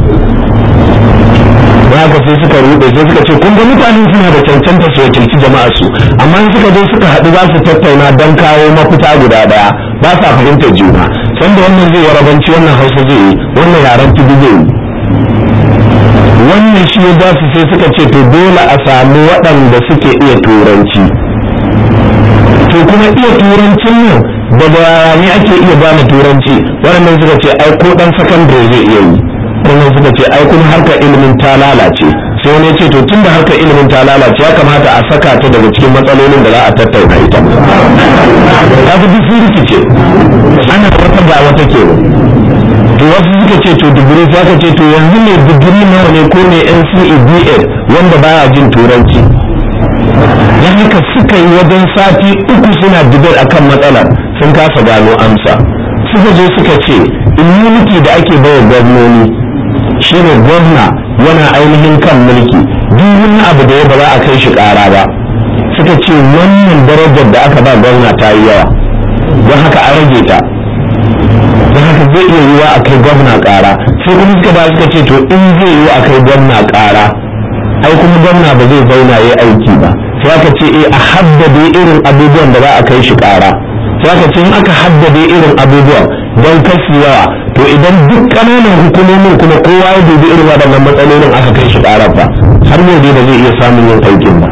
S1: haka sai suka rude sai suka ce kun ga mutane suna da cancanta su wakilci jama'a su, amma in suka zo suka haɗu za su tattauna don kawo mafita guda daya ba sa fahimtar juna, sanda wannan zai yarabanci wannan hausa zai yi wannan yaren tudu zai yi, wannan shi ya ba su sai suka ce to dole a samu waɗanda suke iya turanci, to kuma iya turancin nan daga ne ake iya gane turanci, waɗannan suka ce ai ko ɗan sakandare zai iya yi, wannan suka ce ai kuma harkar ilimin ta lalace, sai wani ce to tunda harkar ilimin ta lalace ya kamata a saka ta daga cikin matsalolin da za a tattauna ita. Ta fi duk sun rikice ana wata ga wata ke, to wasu suka ce to digiri sai aka ce to yanzu ne digiri nawa ne ko ne N C E B A wanda baya jin turanci, ya haka suka yi wajen sati uku suna dibar akan matsalar sun kasa gano amsa. Suka zo suka ce immunity da ake bawa gwamnoni shine gwamna yana ainihin kan mulki duk wani abu da ya ba za a kai shi ƙara ba, suka ce wannan darajar da aka ba gwamna ta yi yawa don haka a rage ta, don haka zai iya yiwa a kai gwamna ƙara, sai kuma suka ba suka ce to in zai yiwa a kai gwamna ƙara ai kuma gwamna ba zai zauna ya aiki ba, sai aka ce eh a haddade irin abubuwan da za a kai shi ƙara, sai aka ce in aka haddade irin abubuwan don kasu yawa to idan duk ƙananan hukumomin kuma kowa ya dubi irin waɗannan matsalolin aka kai shi ƙarar ba har yau dai ba zai iya samun yin aikin ba.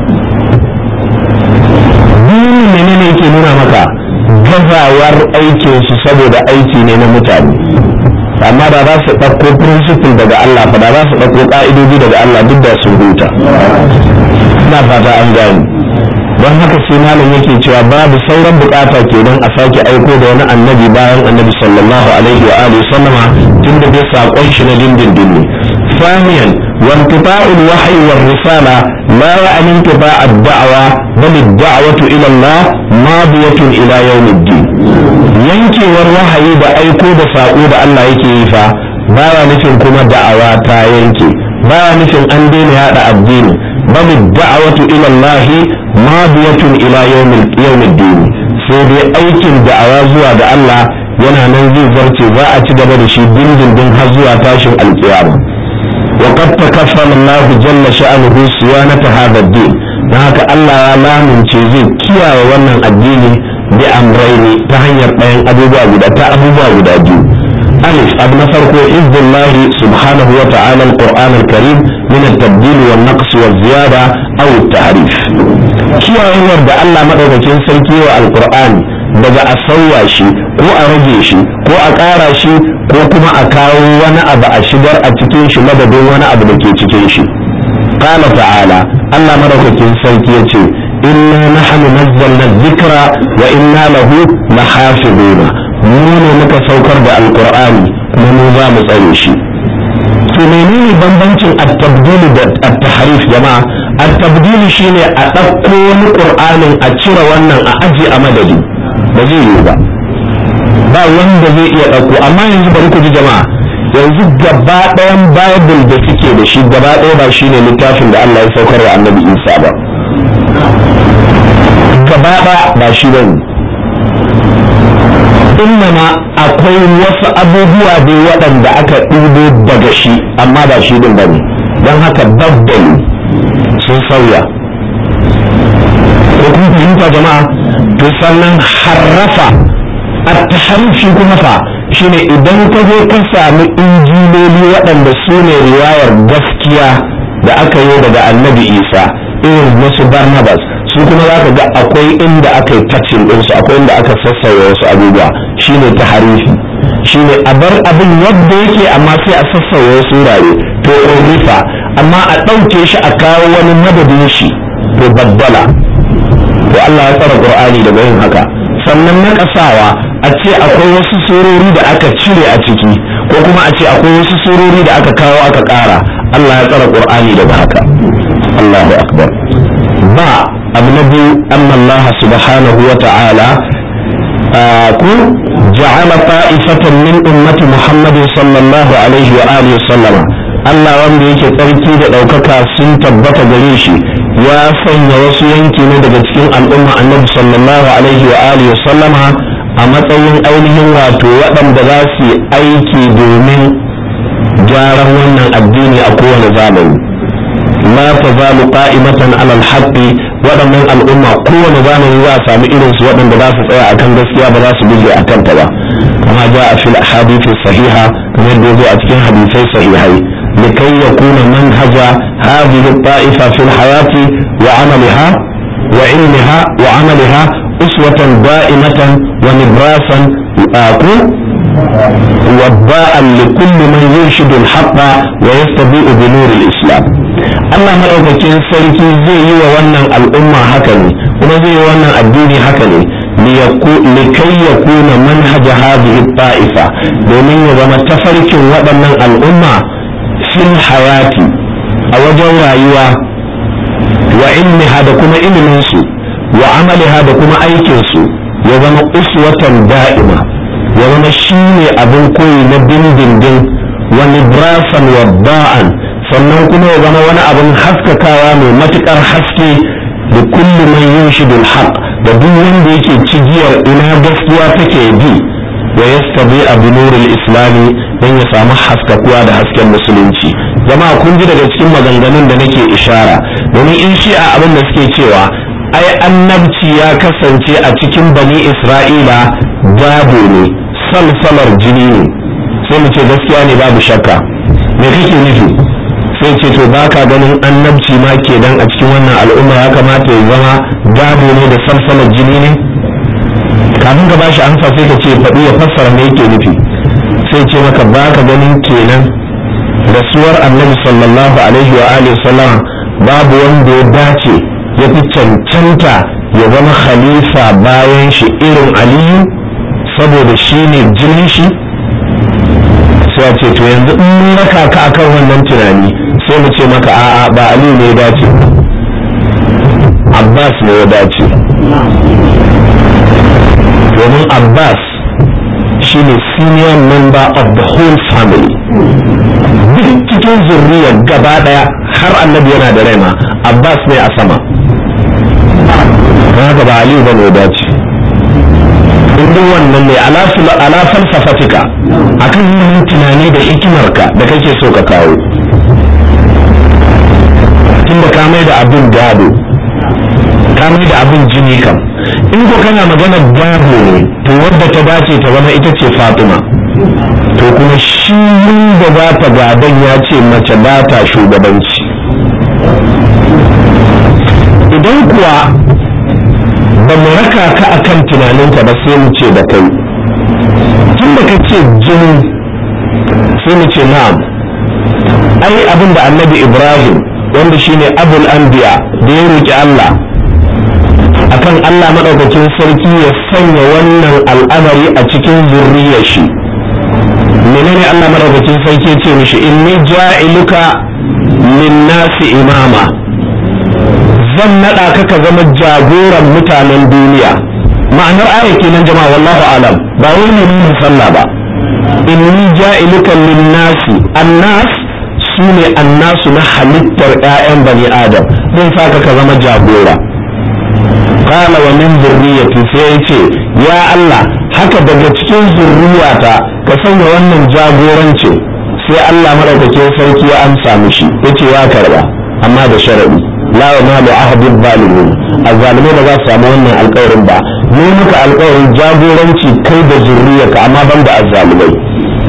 S1: Dinin menene yake nuna maka gazawar aikin su saboda aiki ne na mutane, amma da za su ɗauko principle daga Allah fa da za su ɗauko ƙa'idodi daga Allah duk da sun huta. Ina fata an gani. Don haka sai malam yake cewa babu sauran bukata kenan a sake aiko da wani annabi bayan annabi sallallahu alaihi wa alihi sallama tunda dai sakon shi na dindindin ne. ثانيا وانقطاع الوحي والرسالة لا يعني انقطاع الدعوة بل الدعوة إلى الله ماضية إلى يوم الدين. ينكي والوحي دا أيكو دا ساقو دا الله يكي فا بايا نفن كما دعوة تا ينكي بايا نفن أندين هذا الدين بل الدعوة إلى الله ماضية إلى يوم يوم الدين. سيدي أيكين دعوة زوا دا الله yana nan zai zarce za a ci gaba da shi dindindin har zuwa tashin alkiyama. وقد تكفل الله جل شأنه صيانة هذا الدين، هناك الله لا من شيء كيا وانا الدين بأمرين تهير بين أبو باود تا أبو باود الدين. ألف أبن فرق إذ الله سبحانه وتعالى القرآن الكريم من التبديل والنقص والزيادة أو التحريف. كيا وانا دا الله مدعو كنسل كيا القرآن daga a sauya shi ko a rage shi ko a ƙara shi ko kuma a kawo wani abu a shigar a cikin shi madadin wani abu da ke cikin shi. Qala ta'ala Allah madaukakin sarki yace inna nahnu nazzalna dhikra wa inna lahu lahafizuna, mu ne muka saukar da alqur'ani kuma mu za mu tsare shi. To menene bambancin at-tabdil da at-tahrif jama'a? At-tabdil shine a ɗauko wani qur'anin a cire wannan a aje a madadi, ba zai yiwu ba ba wanda zai iya ɗauko. Amma yanzu bari ku ji jama'a, yanzu gaba ɗayan bible da suke da shi gaba ɗaya ba shine littafin da Allah ya saukar wa annabi Isa ba, gaba ɗaya ba shi bane. Innama akwai wasu abubuwa dai waɗanda aka ɗibo daga shi amma ba shi din bane, don haka babbali sun sauya. Ko kun fahimta jama'a? To sannan harrafa at-tahrif kuma fa shine idan ka je ka sami injiloli waɗanda su ne riwayar gaskiya da aka yi daga annabi Isa, irin wasu Barnabas su kuma za ka ga akwai inda aka yi touching ɗinsu, akwai inda aka sassauya wasu abubuwa, shine ta harifi, shine a bar abin yadda yake amma sai a sassauya wasu wurare to urifa, amma a ɗauke shi a kawo wani madadin shi to baddala. to Allah ya tsara Qur'ani daga yin haka. sannan na kasawa a ce akwai wasu surori da aka cire a ciki, ko kuma a ce akwai wasu surori da aka kawo aka ƙara, Allah ya tsara Qur'ani daga haka. Allahu akbar. ba abu na biyu, anna Allah subhanahu wa ta'ala ku ja'ala ta'ifatan min ummati Muhammad sallallahu alaihi wa alihi wa sallama, Allah wanda yake tsarki da ɗaukaka sun tabbata gare shi ya sanya wasu yanki ne daga cikin al'umma annabi sallallahu alaihi wa alihi wa sallama a matsayin ainihin wato waɗanda za su yi aiki domin gyaran wannan addini a kowane zamani. la tazalu qa'imatan alal haqqi, waɗannan al'umma kowane zamani za a sami irin su waɗanda za su tsaya akan gaskiya ba za su bige akan ta ba, kama ja a fil ahadith sahiha, kamar yadda yazo a cikin hadisai sahihai, likai yakuna manhaja hadhihi at-ta'ifa fil hayati wa 'amaliha wa 'ilmiha wa 'amaliha uswatan da'imatan wa nibrasan aku wadda'an likulli man yunshidu al-haqqa wa yastabi'u bi nur al-islam. Allah madaukakin sarki zai yi wa wannan al'umma haka ne, kuma zai yi wa wannan addini haka ne, likai ya kuna manhaja hadhihi ta'ifa, domin ya zama tafarkin waɗannan al'umma fil hayati, a wajen rayuwa, wa ilmiha da kuma ilimin su, wa amaliha da kuma aikin su, ya zama uswatan da'ima, ya zama shine abin koyi na dindindin, wa nibrasan wa ba'an, sannan kuma ya zama wani abin haskakawa mai matukar haske da kulli man yunshidul haqq, da duk wanda yake cigiyar ina gaskiya take bi, wa yastabi bi nuril islami, dan ya samu haskakuwa da hasken musulunci. jama'a kun ji daga cikin maganganun da nake ishara, domin in shi'a abin da suke cewa ai annabci ya kasance a cikin bani isra'ila gado ne, salsalar jini ne, sai mu ce gaskiya ne babu shakka. me kake nufi? sai ce to baka ganin annabci ma kenan a cikin wannan al'umma ya kamata ya zama gado ne da salsalar jini ne? kafin ka bashi amsa sai ka ce faɗi ya fassara me yake nufi. sai ce maka baka ganin kenan rasuwar annabi sallallahu alaihi wa alihi sallam babu wanda ya dace ya fi cancanta ya zama khalifa bayan shi irin aliyu, saboda shi ne jinin shi. sai ce to yanzu in mun raka ka akan wannan tunani sai mu ce maka a'a ba aliyu ne ya dace, abbas ne ya dace, domin abbas shine senior member of the whole family, duk cikin zurriyar gaba daya har annabi yana da rai ma abbas ne a sama, haka ba aliyu ba ne ya dace. inda wannan ne ala falsafatika, akan yin tunani da hikimarka da kake so ka kawo, tunda ka mai da abin gado, ka mai da abin jini kam. in ko kana magana gado ne, to wadda ta dace ta zama ita ce fatima, to kuma shi da za ta gadon ya ce mace ba ta shugabanci. idan kuwa ba mu raka ka akan tunaninka ba sai mu ce da kai, tun da ka ce jini sai mu ce na'am, ai abin da annabi ibrahim wanda shine abul anbiya da ya roki Allah akan Allah madaukakin sarki ya sanya wannan al'amari a cikin zurriyar shi, menene Allah madaukakin sarki ya ce mishi inni ja'iluka lin-nasi imama, zan nada ka ka zama jagoran mutanen duniya. ma'anar aya kenan jama'a, wallahu alam, ba wai ne mun sallah ba. inni ja'iluka lin-nasi, annas sune annasu na halittar ƴaƴan bani adam, zan saka ka zama jagora. qala wa min zurriyyati, sai yace ya Allah haka daga cikin zurriyata ka sanya wannan jagoranci. sai Allah madaukakin sarki ya amsa mishi yace ya karba, amma da sharadi la wa malu ahadin zalimin, azzalimai ba za su samu wannan alƙawarin ba. ne muka alƙawarin jagoranci kai da zurriyarka, amma ban da azzalimai.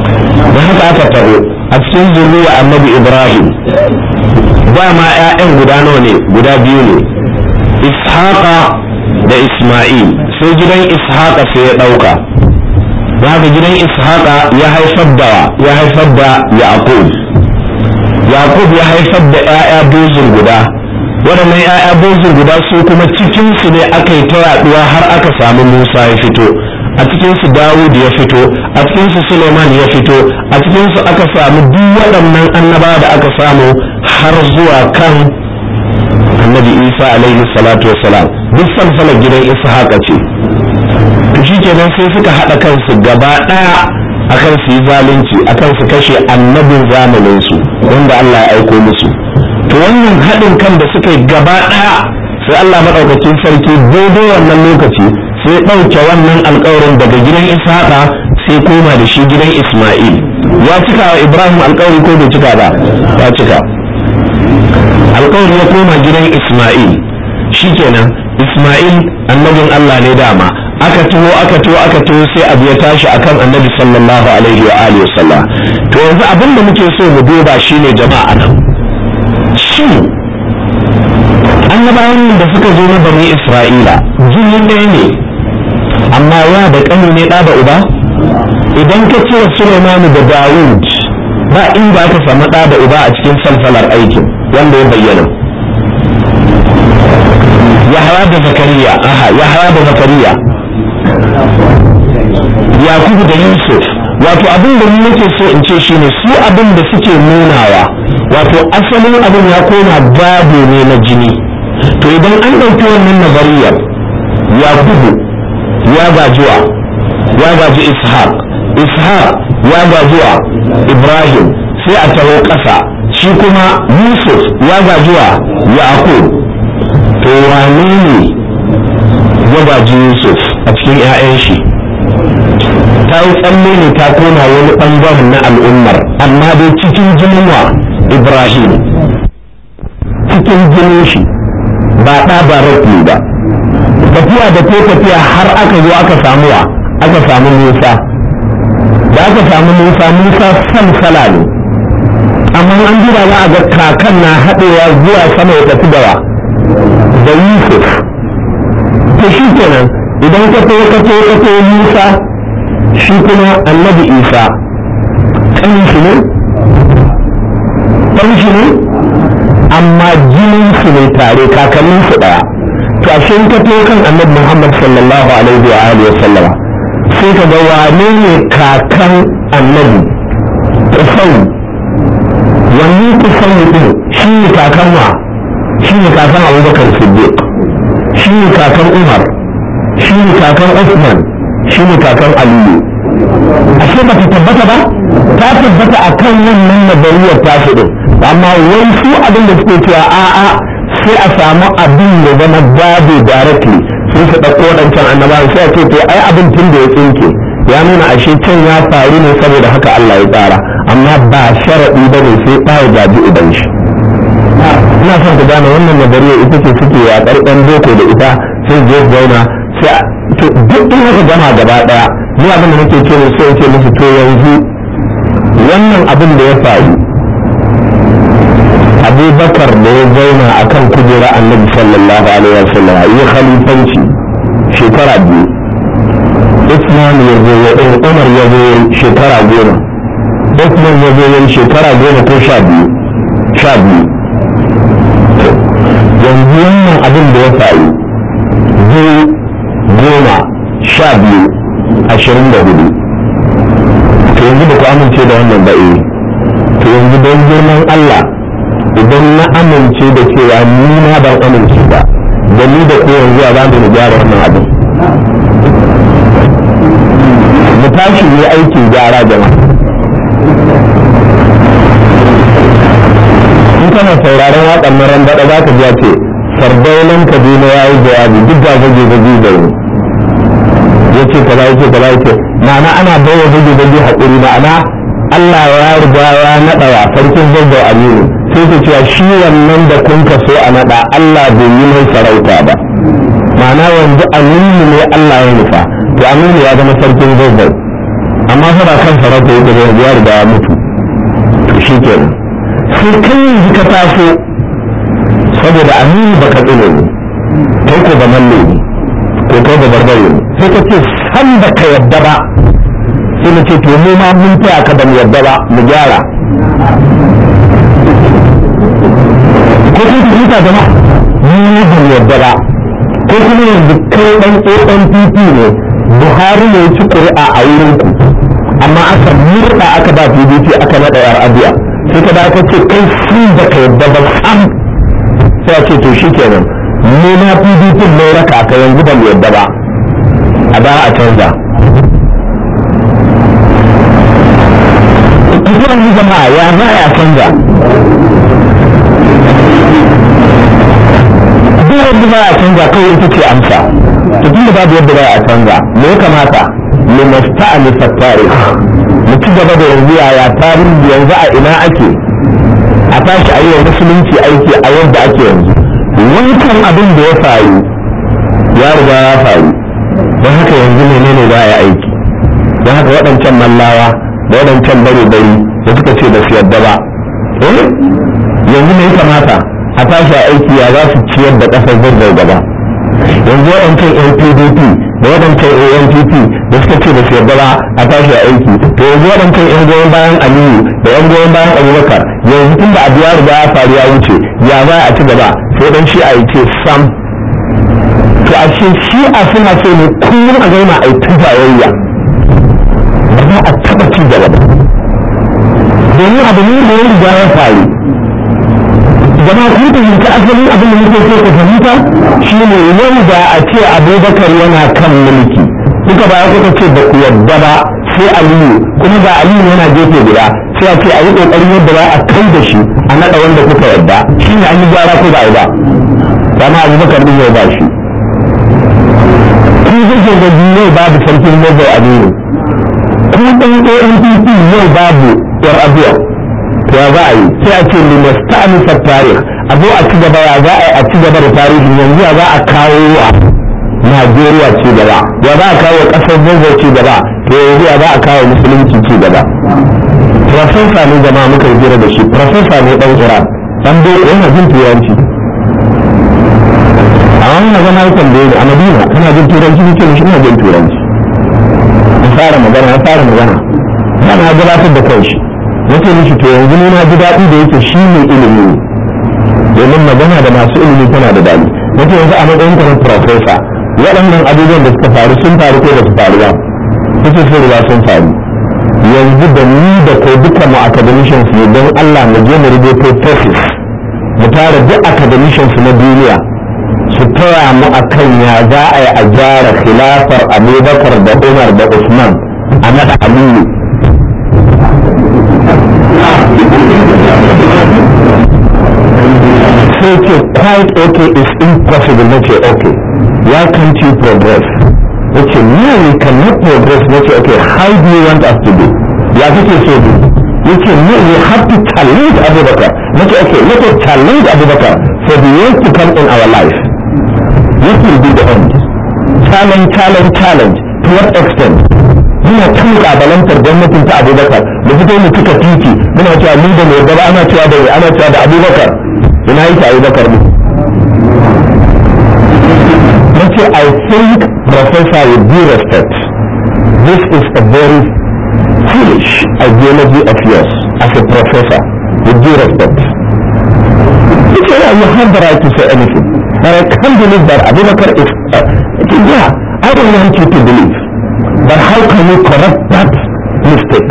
S1: da haka aka taho a cikin zuriya annabi Ibrahim dama ƴaƴan guda nawa ne guda biyu ne Ishaqa da Isma'il sai gidan Ishaqa sai ya ɗauka da haka gidan Ishaqa ya haifar da ya haifar da Yaqub Yaqub ya haifar da ƴaƴa dozin guda waɗannan ƴaƴa dozin guda su kuma cikin su ne aka yi ta yaɗuwa har aka samu Musa ya fito a cikin su Dawud ya fito a cikin su Suleiman ya fito a cikin su aka samu duk waɗannan annabawa da aka samu har zuwa kan annabi Isa alaihi salatu wassalam duk salsalar gidan Ishaqa ce to shikenan sai suka haɗa kansu gaba ɗaya akan su yi zalunci akan su kashe annabin zamanin su wanda Allah ya aiko musu to wannan haɗin kan da suka yi gaba ɗaya sai Allah madaukakin sarki daidai wannan lokaci sai ɗauke wannan alƙawarin daga gidan Ishaqa sai koma da shi gidan Isma'il ya cika wa Ibrahim alƙawari ko bai cika ba ya cika alƙawari ya koma gidan Isma'il shikenan Isma'il annabin Allah ne dama aka tuho aka tuho aka tuho sai abu ya tashi akan annabi sallallahu alaihi wa alihi wasallam to yanzu abin da muke so mu duba shine jama'a nan shin annabawan da suka zo na bani Isra'ila jini ɗaya ne amma ya da ƙani ne ɗa da uba idan ka ce Sulaiman da Dawud ba inda aka samu ɗa da uba a cikin salsalar aikin wanda ya bayyana Yahya da Zakariya aha Yahya da Zakariya Yakubu da Yusuf wato abin da ni nake so in ce shine su abin da suke nunawa wato asalin abin ya koma gado ne na jini to idan an ɗauki wannan nazariyar Yakubu ya gajuwa ya gaji Ishaq Ishaq ya gajuwa Ibrahim sai a taho ƙasa shi kuma Yusuf ya gajuwa Yaqub to wane ne ya gaji Yusuf a cikin 'ya'yan shi ta yi tsalle ne ta koma wani ɓangaren na al'ummar amma dai cikin jinin wa Ibrahim cikin jinin shi ba ɗa ba rafi ba tafiya da ko tafiya har aka zo aka samu wa aka samu Musa da aka samu Musa Musa salsala ne amma an jira za a ga kakan na haɗewa zuwa sama ya tafi da wa da Yusuf to shi kenan idan ka to ka to ka to Musa shi kuma annabi Isa kan shi ne kan shi ne amma jinin su ne tare kakannin su daya to a shin ka to kan annabi Muhammad sallallahu alaihi wa alihi wasallama sai ka ga wane ne kakan annabi kusan wani kusan din shi ne kakan wa shi ne kakan Abubakar Siddiq shi ne kakan Umar shi ne kakan Uthman shi ne kakan Aliyu ashe ba ta tabbata ba ta tabbata akan wannan nabariyar tasu din amma wai su abin da suke cewa a'a sai a samu abin da zama gado directly sun su ɗauko waɗancan annabawan sai a ce to ai abin tun da ya tsinke ya nuna ashe can ya faru ne saboda haka Allah ya tsara amma ba sharaɗi ba ne sai ɗaya gaji idan shi ina son ku gane wannan nabariyar ita ce suke ya ɗan boko da ita sai je zauna sai to duk in haka gama gaba ɗaya ni abin da nake ce ne sai ce musu to yanzu wannan abin da ya faru Abubakar da ya zauna akan kujera annabi sallallahu alaihi wasallam yi khalifanci shekara biyu Usman ya zo ya ɗin Umar ya zo shekara goma Usman ya zo ya shekara goma ko sha biyu sha biyu yanzu wannan abin da ya faru biyu goma sha biyu ashirin da hudu to yanzu ba ku amince da wannan ba eh to yanzu don girman Allah idan na amince da cewa ni na ban amince ba da ni da ko yanzu a zamu mu gyara wannan abin mu tashi ne aikin gyara jama'a in kana sauraron waƙan maran daɗa za ka ji ce sardaunan kaduna ya yi jawabi duk da zage zage zage ya ce kaza ya ce kaza ya ce ma'ana ana bawa zage zage haƙuri ma'ana Allah ya riga ya naɗa wa sarkin zazzau aminu sai ta cewa shi wannan da kun ka so a naɗa Allah bai yi mai sarauta ba ma'ana yanzu aminu ne Allah ya nufa to aminu ya zama sarkin zazzau amma fa ba kan sarauta yake da ya riga ya mutu to shi kenan sai kai yanzu ka taso saboda aminu baka tsine ne kai ko ba malle ne ko kai ba barbare ne sai ka ce san da ka yadda ba sai mu ce to mu ma mun taya ka da mu yadda ba mu gyara ko kun fahimta da ma mu ba mu yadda ba ko kuma yanzu kai dan A N P P ne Buhari ne ya ci ƙuri'a a wurin ku amma aka murɗa aka ba P D P aka naɗa yar abiya sai ka da aka ce kai sun da ka yadda ba sam sai a ce to shi kenan mu na P D P mai raka ka yanzu ba mu yadda ba a da a canza kusuran jama'a ya za a canza duk wanda ba a canza kawai ita ce amsa to tunda babu yadda ba a canza me ya kamata mu musta'anif at-tarikh mu ci gaba da yanzu yaya tarihi yanzu a ina ake a tashi a yi wa musulunci aiki a yadda ake yanzu wancan abin da ya faru ya riga ya faru don haka yanzu menene za a yi aiki don haka waɗancan mallawa da waɗancan bare-bari da suka ce ba su yadda ba eh yanzu me ya kamata a tashi a aiki ya za su ciyar da ƙasar zirgar gaba yanzu waɗancan N P D P da waɗancan A N P P da suka ce ba su yarda ba a tashi a aiki to yanzu waɗancan yan goyon bayan Aliyu da yan goyon bayan Abubakar yanzu tun da abu ya riga ya faru ya wuce ya za a ci gaba sai dan shi a yi ce sam to a ce shi a suna so ne kullum a zauna a yi ta jayayya ba za a taɓa ci gaba ba domin abu ne da ya riga ya faru jama'a kun fahimci asalin abin da muke so ku fahimta shi ne wanda a ce Abubakar yana kan mulki duka ba ya kuka ce ba ku yadda ba sai Aliyu kuma ga Aliyu yana gefe guda sai a ce a yi kokarin yadda za a kai da shi a naɗa wanda kuka yadda shi ne an yi gyara ko ba a yi ba dama Abubakar din yau ba shi kun zai ga yau babu sarkin Zazzau Aminu ku ɗan A N P P yau babu yar abuwa ya za a yi sai a ce limasta'anisa tarih a zo a ci gaba ya za a yi a ci gaba da tarihi yanzu ya za a kawo wa Najeriya ci gaba ya za a kawo ƙasar Zazzau ci gaba to yanzu ya za a kawo musulunci ci gaba profesa ne jama'a muka jira da shi profesa ne ɗan Iran ɗan bai yana jin turanci a wannan zama ya tambaye ni a Madina kana jin turanci ne ce mishi ina jin turanci ya fara magana ya fara magana yana gabatar da kanshi nake mishi to yanzu ne na ji daɗi da yake shi ne ilimi domin magana da masu ilimi tana da daɗi nake yanzu a matsayin ka na profesa waɗannan abubuwan da suka faru sun faru ko da su faru ba suke sun riga sun faru yanzu da ni da ko duka mu academicians ne don Allah mu je mu rubuto thesis mu tara duk academicians na duniya su taya mu akan ya za a yi a gyara khilafar Abubakar da Umar da Usman a naɗa Aliyu sai ce quite okay is impossible nace okay why can't you progress nace no we cannot progress nace okay how do you want us to do ya kake so do yace no we have to challenge Abubakar nace okay let us challenge Abubakar for the years to come in our life what will be the end challenge challenge challenge to what extent muna kan kabalantar gwamnatin ta Abubakar da fito mu cika titi muna cewa mu da mai gaba ana cewa da ana cewa da Abubakar ina yi ta Abubakar mu nace I think professor with due respect this is a very foolish ideology of yours as a professor with due respect you say yeah, you have the right to say anything but I can't believe that Abubakar is uh, yeah I don't want you to believe but how can you correct that mistake?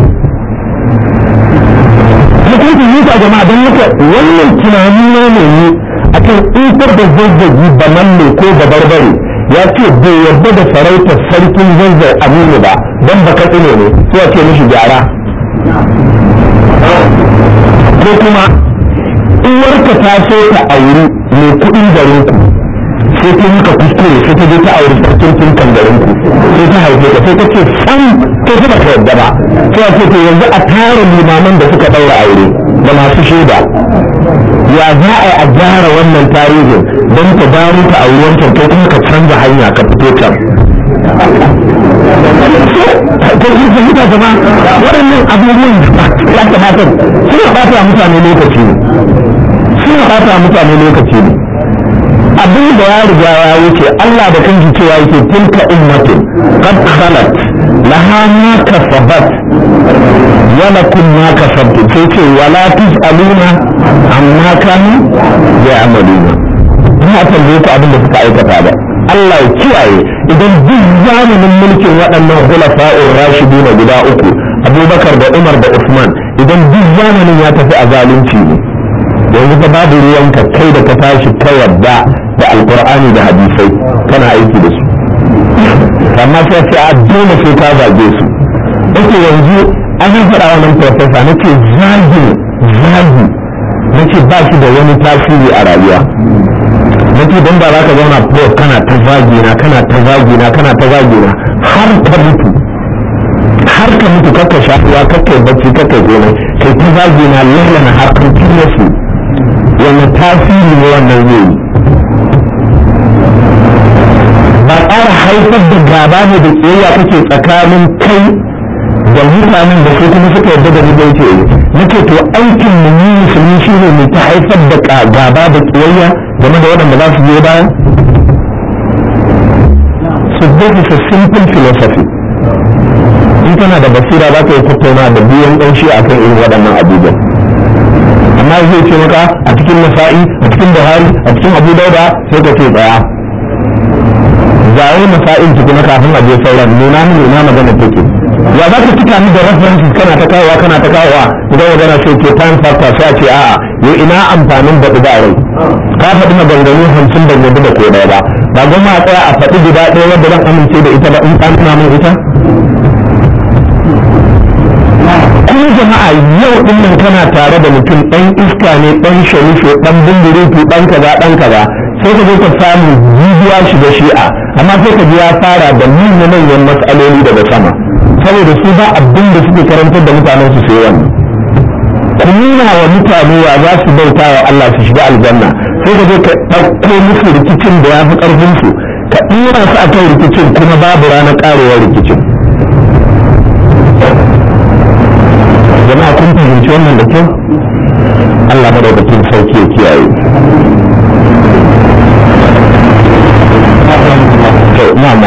S1: Mutum yi ta jama'a don haka wannan tunani ne ne a kan ikar da zazzagi ba malle ko da barbare ya ce bai yarda da sarautar sarkin zazzai Aminu ba don baka tsine ne sai ya ce mishi gyara. Ko kuma uwarka ta so ta auri mai kuɗin garin ku sai ta yi ka kuskure sai ta je ta auri sarkin tunkan garin ku sai ta haife ka sai ta ce san ko ta baka yadda ba sai ce to yanzu a tara limaman da suka daura aure da masu shaida ya za a yi a gyara wannan tarihin don ta dawo ta auri wancan ko kuma ka canza hanya ka fito can ko in fahimta zama waɗannan abubuwan ya kamata suna ɓata mutane lokaci ne suna ɓata mutane lokaci ne abin da ya riga ya wuce Allah da kanshi cewa yake tilka ummatin qad khalat laha ma kasabat wa lakum ma kasabtum sai ce wala tusaluna amma kanu ya'maluna ba ta tambaye ku abin da suka aikata ba Allah ya kiyaye idan duk zamanin mulkin waɗannan khulafa'ur rashiduna guda uku Abubakar da Umar da Usman idan duk zamanin ya tafi a zalunci ne yanzu ka babu ruwanka kai da ka tashi ka yadda da alkur'ani da hadisai kana aiki da su amma sai ce a dole sai ka zage su yake yanzu an yi faɗa wa nan profesa na ce zagi zagi na ce ba shi da wani tasiri a rayuwa na ce don ba za ka zauna prof kana ta zagi na kana ta zagi na kana ta zagi na har ka mutu har ka mutu kakka shafuwa kakka bacci kakka gona kai ta zagi na lalana har kan tilasu wani tasiri ne wannan zai ba ƙara haifar da gaba ne da tsayayya kake tsakanin kai da mutanen da su kuma suka yarda da ni da yake nake to aikin mu ne musulmi shi ne mai ta haifar da gaba da tsayayya game da waɗanda za su je baya so this is a simple philosophy in kana da basira za ka yi tattauna da biyan ɗanshi a kan irin waɗannan abubuwan amma zai ce maka a cikin nasa'i a cikin buhari a cikin abu dauda sai ka ce tsaya zaɓe masa'in tukuna kafin a je sauran nuna mu nuna magana take ya za ka cika ni da references kana ta kawowa kana ta kawowa idan magana sai ke time factor sai a ce a'a yau ina amfanin baɗi da rai ka faɗi maganganu hamsin da yadda da ko ɗaya ba ba goma a tsaya a faɗi guda ɗaya wadda zan amince da ita ba in ka nuna min ita kuma jama'a yau din nan kana tare da mutum ɗan iska ne ɗan sharifo ɗan bindirutu ɗan kaza ɗan kaza sai ka zo ka samu jijiya shi da shi'a amma sai ka ji ya fara da manyan manyan matsaloli daga sama saboda su ba abin da suke karantar da mutanen su sai wannan ku nuna wa mutane ya za su bauta wa Allah su shiga aljanna sai ka zo ka ɗauko musu rikicin da ya fi ƙarfin su ka ɗora su a kan rikicin kuma babu ranar ƙarewar rikicin jama'a kun fahimci wannan da kyau Allah madaukakin sauki ya kiyaye to na ma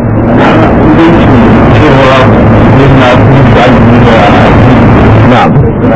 S1: na'am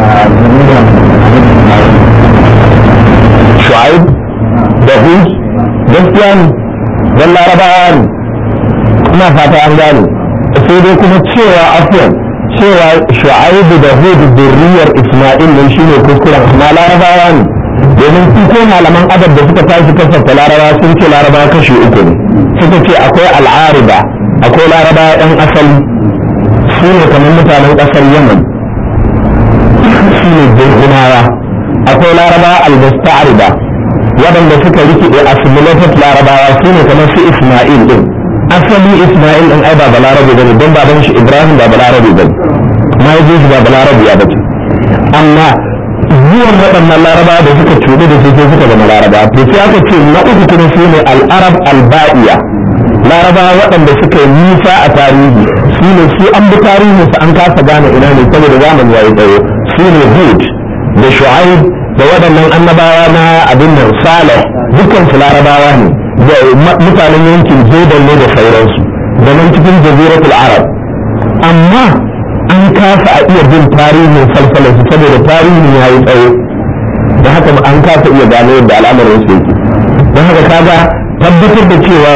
S1: Shu'aib da Hud gaskiya ne dan Larabawa ne ina fata an gane sai dai kuma cewa afwan cewa Shu'aibu da Hud zurriyar Isma'il ne shine kuskuren amma Larabawa ne domin su ko malaman adab da suka tashi kasafta Larabawa sun ce Larabawa kashi uku ne suka ce akwai al'ariba akwai Larabawa ɗan asali su ne kamar mutanen ƙasar Yaman su ne jirgunawa akwai Larabawa al-musta'ariba waɗanda suka rikide assimilated Larabawa su ne kamar su Isma'il din asali Isma'il din ai ba balarabe bane don baban shi Ibrahim ba balarabe bane mahaifin shi ba balarabe ya bace amma zuwan waɗannan Larabawa da suka cuɗe da su sai suka zama Larabawa to sai aka ce na uku kuma su ne al-Arab al-Ba'iya Larabawa waɗanda suka yi nisa a tarihi su ne su an bi tarihin su an kasa gane ina ne saboda zamani yayi tsayo su ne Hud da Shu'aib da waɗannan annabawa na abin nan Salih dukkan su Larabawa ne da mutanen yankin Jordan ne da sauransu da nan cikin jaziratul Arab amma an kasa a iya bin tarihin falsalarsu saboda tarihin ya yi tsawo da haka an kasa iya gano yadda al'amarin su yake don haka kaga tabbatar da cewa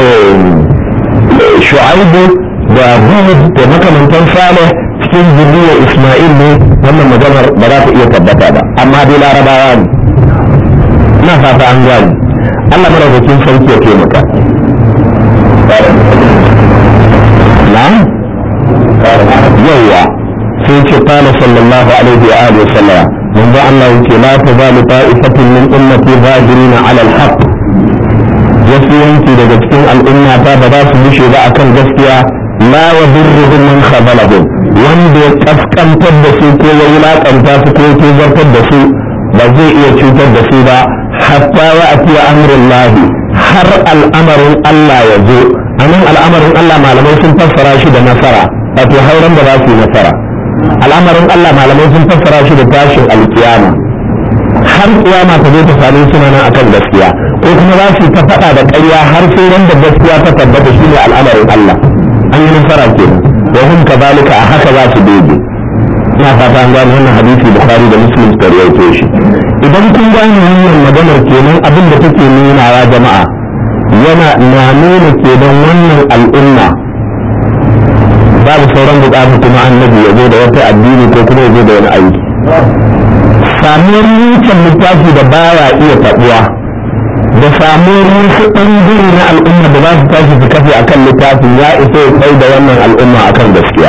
S1: Shu'aibu da Hud da makamantan Salih cikin zuriyar Isma'il ne wannan maganar ba za ta iya tabbata ba amma dai Larabawa ne ina fata an gani Allah madaukakin sarki ya taimaka na'am yawa sai ce qala sallallahu alaihi wa alihi wa sallam manzo Allah yake la tazalu ta'ifatun min ummati zahirina ala al-haqq wasu yanki daga cikin al'umma ta ba za su bushe ba akan gaskiya la yadurruhum man khabalahum wanda ya kaskantar da su ko ya wulakanta su ko ya zartar da su ba zai iya cutar da su ba hatta ya atiya amrullahi har al'amarin Allah ya zo. anan al'amarin Allah malamai sun fassara shi da nasara, wato hauren da za su yi nasara. al'amarin Allah malamai sun fassara shi da tashin alkiyama, har kiyama ta zo ta same su nan akan gaskiya, ko kuma za su ta faɗa da ƙarya har sai ran da gaskiya ta tabbata shi ne al'amarin Allah. an yi nasara kenan, wa hum kadhalika a haka za su doge. ina fata an gane wannan hadisi Bukhari da Muslim suka rawaito shi. idan kun gane wannan maganar kenan abin da take nunawa jama'a yana na nuna kenan wannan al'umma babu sauran bukatu kuma annabi ya zo da wata addini ko kuma ya zo da wani aiki. samuwar yankin littafi da baya iya taɓuwa da samuwar wasu ɓangare na al'umma da za su tashi su kafe akan littafin ya isa ya kai da wannan al'umma akan gaskiya.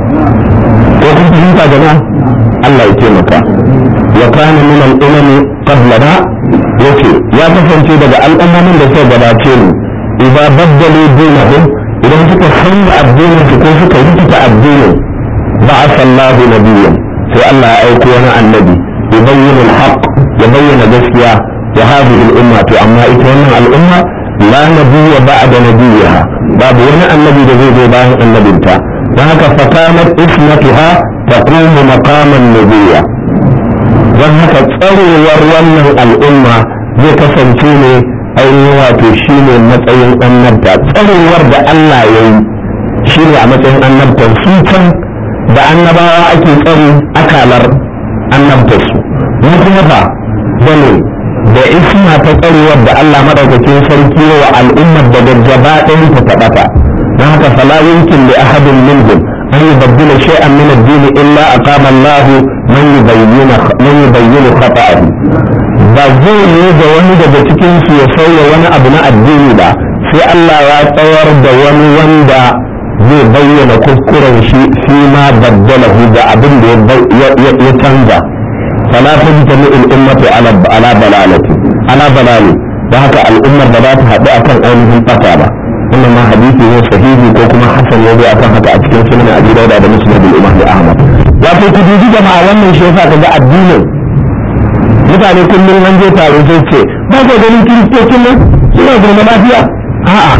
S1: ko kun fahimta jama'a? Allah ya taimaka. wa kana min al-umami qablana yace ya kasance daga al'ummomin da suka gabace mu idan baddalu dinahum idan suka canza addinin su ko suka rikita addinin ba'atha Allahu nabiyyan sai Allah ya aiko wani annabi yubayyinu al-haqq ya bayyana gaskiya wa hadhihi al-umma to amma ita wannan al'umma la nabiyya ba'da nabiyha babu wani annabi da zai zo bayan annabinta dan haka fakamat ismatuha taqumu maqaman nabiyya. dan haka tsarewar wannan al'umma zai kasance ne ainihin wato shi ne matsayin annabta. tsarewar da Allah ya yi shi ne a matsayin annabtar su can da annabawa ake tsari akalar annabtar su mu kuma fa bane da isma ta tsarewar da Allah madaukakin sarki wa al'ummar da gaba ɗayan ta taɓata. don haka fala yumkin li ahadin minhum an yubaddila shay'an min ad-din illa aqama Allah man yubayyinu man yubayyinu khata'ahu. ba zai yi da wani daga cikin su ya sauya wani abu na addini ba sai Allah ya tsawar da wani wanda zai bayyana kuskuren shi fi ma baddalahu da abin da ya canza. fala tajtami al-ummatu ala ala balalati ala balali da haka al'ummar da za ta haɗu akan ainihin fata ba. wannan ma hadisi ne sahihi ko kuma hasan ne akan haka a cikin sunan Abi Dawud da Musnad al-Imam Ahmad. wato ku dubi jama'a wannan shi yasa kaga addinin mutane kullum an je taro sai ce ba ka ganin kiristocin nan suna zama lafiya. a'a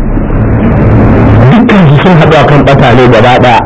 S1: dukkan su sun haɗu akan ɓata ne gaba ɗaya.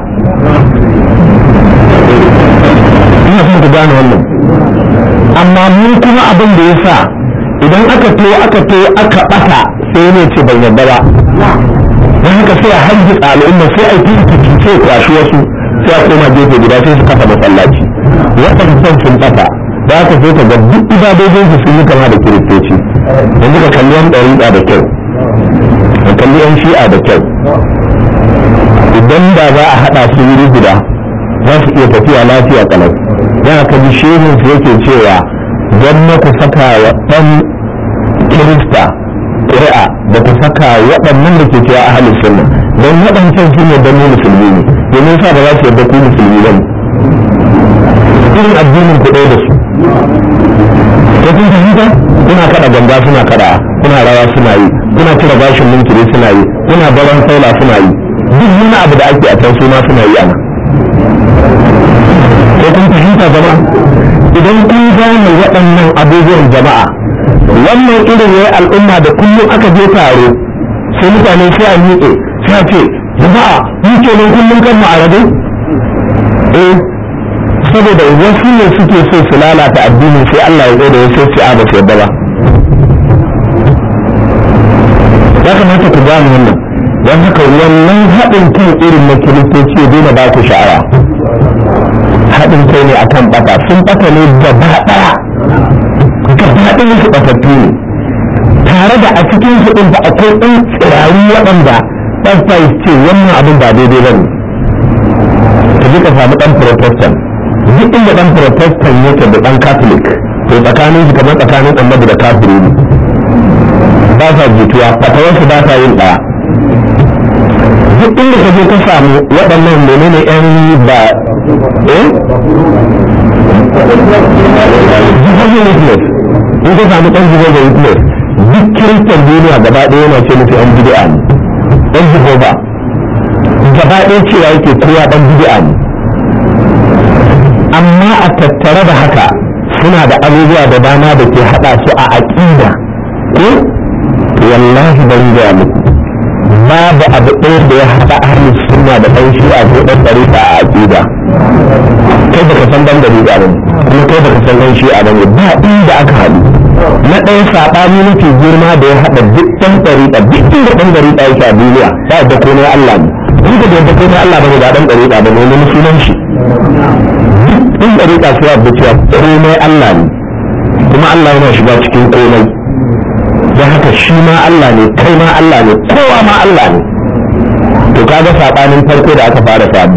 S1: ina son ku gane wannan. amma mun kuma abin da ya sa idan aka to aka to aka ɓata sai ne ce ban yarda ba. don haka sai a hajji al'umma sai a yi tukice kwashi wasu sai a koma gefe guda sai su kafa masallaci waɗannan sun ɓata. za ka zo ka ga duk ibadojin su sun yi kama da kiristoci. yanzu ka kalli yan ɗariƙa da kyau, ka kalli yan shi'a da kyau. idan da za a haɗa su wuri guda za su iya tafiya lafiya kalau. don haka ji shehin su yake cewa don na ku saka wa ɗan kirista ƙuri'a da ku saka waɗannan da ke cewa ahalin sunna don waɗancan sun yadda mu musulmi ne domin sa ba za su yadda ku musulmi ba ne. irin addinin ku ɗaya da su. ko kun fahimta? kuna kada ganga suna kada, kuna rawa suna yi, kuna cire bashin munkiri suna yi, kuna baran saula suna yi, duk wani abu da ake a can su ma suna yi ana. ko kun fahimta jama'a? idan kun gane waɗannan abubuwan jama'a wannan irin yayi al'umma da kullum aka je taro sai mutane sai a miƙe sai a ce jama'a mun ke nan kullum kan mu a rabe? eh saboda wasu ne suke so su lalata addinin sai Allah ya da wasu sai a ba su yadda ba. ya kamata ku gane wannan. don haka wannan haɗin kan irin na kiristoci ya daina ba ku sha'awa. haɗin kai ne akan ɓata, sun ɓata ne gaba ɗaya gaba ɗaya su ɓatattu ne tare da a cikin su ɗin ba akwai ɗan tsirari waɗanda ɗan fais ce wannan abin ba daidai ba ne. ka ji ka samu ɗan protestant duk inda ɗan protestant yake da ɗan catholic to tsakanin su kamar tsakanin annabi da kafiri ne, ba sa jituwa, fatawarsu ba sa yin ɗaya. duk inda ka je ka samu waɗannan menene yan ba eh Jehovah's Witness in ka samu ɗan Jehovah's Witness duk kiristan duniya gaba ɗaya yana ce musu yan bid'a ne. ɗan Jehovah gaba ɗaya cewa yake kowa ɗan bid'a ne. amma a tattare da haka suna da abubuwa da dama da ke haɗa su a aƙida ko wallahi bari ga muku babu abu ɗaya da ya haɗa ahlus sunna da ɗan shi'a ko ɗan ɗariƙa a aƙida. Kai baka san ɗan ɗariƙa ba kuma kai baka san ɗan shi'a ba ne, ba inda aka haɗu. Na ɗaya saɓani mafi girma da ya haɗa duk ɗan ɗariƙa duk inda ɗan ɗariƙa yake a duniya ba da komai Allah ne. In ka da yadda komai Allah ba ne ba ɗan ɗariƙa ba ne wani sunan shi. Duk ɗan ɗariƙa sai ya cewa komai Allah ne kuma Allah yana shiga cikin komai. Don haka shi ma Allah ne, kai ma Allah ne, kowa ma Allah ne. To kaga saɓanin farko da aka fara samu.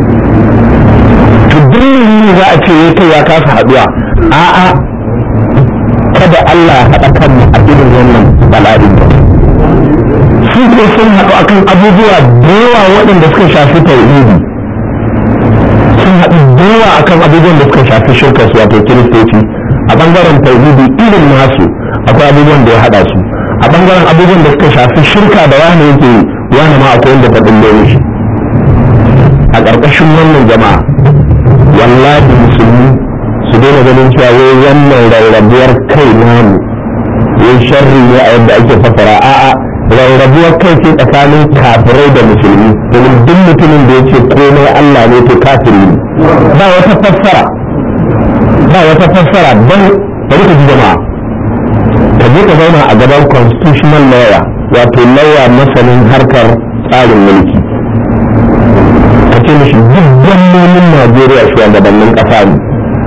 S1: To duk za a ce ya kai ya kasa haɗuwa. A'a, kada Allah ya haɗa kanmu a irin wannan bala'in. Su ko sun haɗu akan abubuwa da yawa waɗanda suka shafi tauhidi. Sun haɗu da yawa akan abubuwan da suka shafi shirka su wato kiristoci. A ɓangaren tauhidi irin nasu akwai abubuwan da ya haɗa su, a ɓangaren abubuwan da suka shafi shirka da wani yake wani ma akwai wanda ta ɗulle shi. A ƙarƙashin wannan jama'a wallahi musulmi su daina ganin cewa wai wannan rarrabuwar kai namu wai sharri ne a yadda ake fasara. A'a, rarrabuwar kai ce tsakanin kafirai da musulmi, domin duk mutumin da ya ce komai Allah ne to kafiri ne. Ba wata fassara ba wata fassara don bari ka ji jama'a, ka je ka zauna a gaban constitutional lawyer wato lawyer masanin harkar tsarin mulki, ka ce mishi duk gwamnonin Najeriya shugabannin ƙasa ne.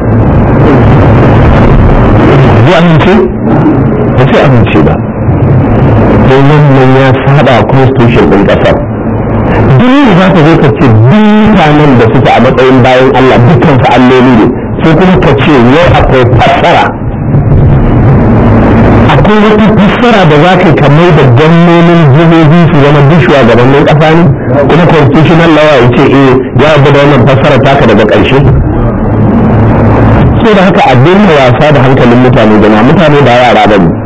S1: Zai amince? Ba sai amince ba, don wannan ya saba constitution ɗin ƙasar. Duk za ka zo ka ce duk mutanen da suke a matsayin bayan Allah dukkan su alloli ne, sai kuma ka ce yau akwai fassara. Akwai wata fassara da za ka kamar da gwamnonin jihohi su zama duk shugabannin ƙasa ne, kuma constitutional law ya ce eh ya yarda da wannan fassara taka daga ƙarshe. So da haka a daina wasa da hankalin mutane da na mutane da yara ba ne.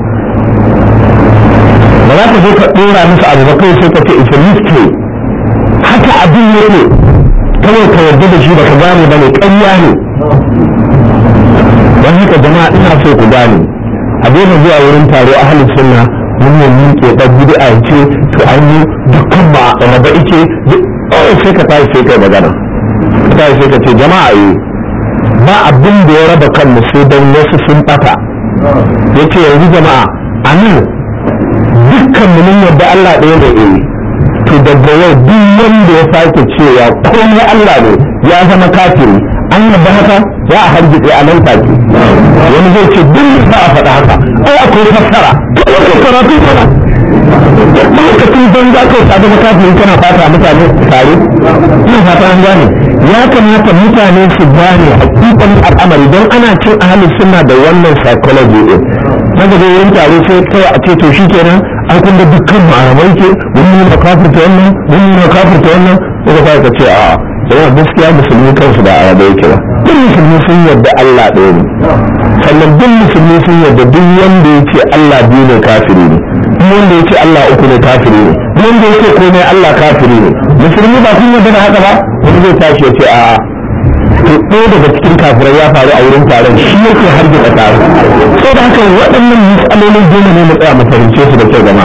S1: Ba za ka zo ka ɗora musu abu ba kai sai ka ce it's a mystery. Haka abin ne ne kawai ka yarda da shi da ka gane ba ne, ƙarya ne. Don haka jama'a ina so ku gane a daina zuwa wurin taro ahlus sunna mun yi miƙe ɗan bid'a ce to an yi dukkan ba a raba ike oh sai ka tashi sai kai magana ka tashi sai ka ce jama'a yi ba abin da ya raba kanmu sai don wasu sun ɓata. Ya ce yanzu jama'a a nan dukkan mu mun yadda Allah ɗaya da eh to daga yau duk wanda ya sake cewa komai Allah ne ya zama kafiri, an yadda haka za a hargitse a nan take. Wani zai ce duk za a faɗa haka ai akwai fassara kawai karatu mana lokacin ban za ka sa zama kafiri kana fata mutane tare. Ina fata an gane, ya kamata mutane su gane hakikan al'amari don ana cin ahalin suna da wannan psychology ɗin. Daga da wurin taro sai kawai a ce to shi kenan an kun da dukkan ma'aramai ke wani na kafirta wannan wani na kafirta wannan sai ka ce a yana gaskiya musulmi kansu da arabai yake ba. Duk musulmi sun yarda Allah ɗaya ne, sannan duk musulmi sun yarda duk wanda ya ce Allah biyu ne kafiri ne, duk wanda ya ce Allah uku ne kafiri ne, duk wanda ya ce komai Allah kafiri ne. Musulmi ba sun yarda da haka ba, wani zai tashi ya ce a to ɗaya daga cikin kafirai ya faru a wurin taron shi yake hargitsa taron. Sai da haka waɗannan matsalolin dole ne mu tsaya mu fahimce su da kyau jama'a.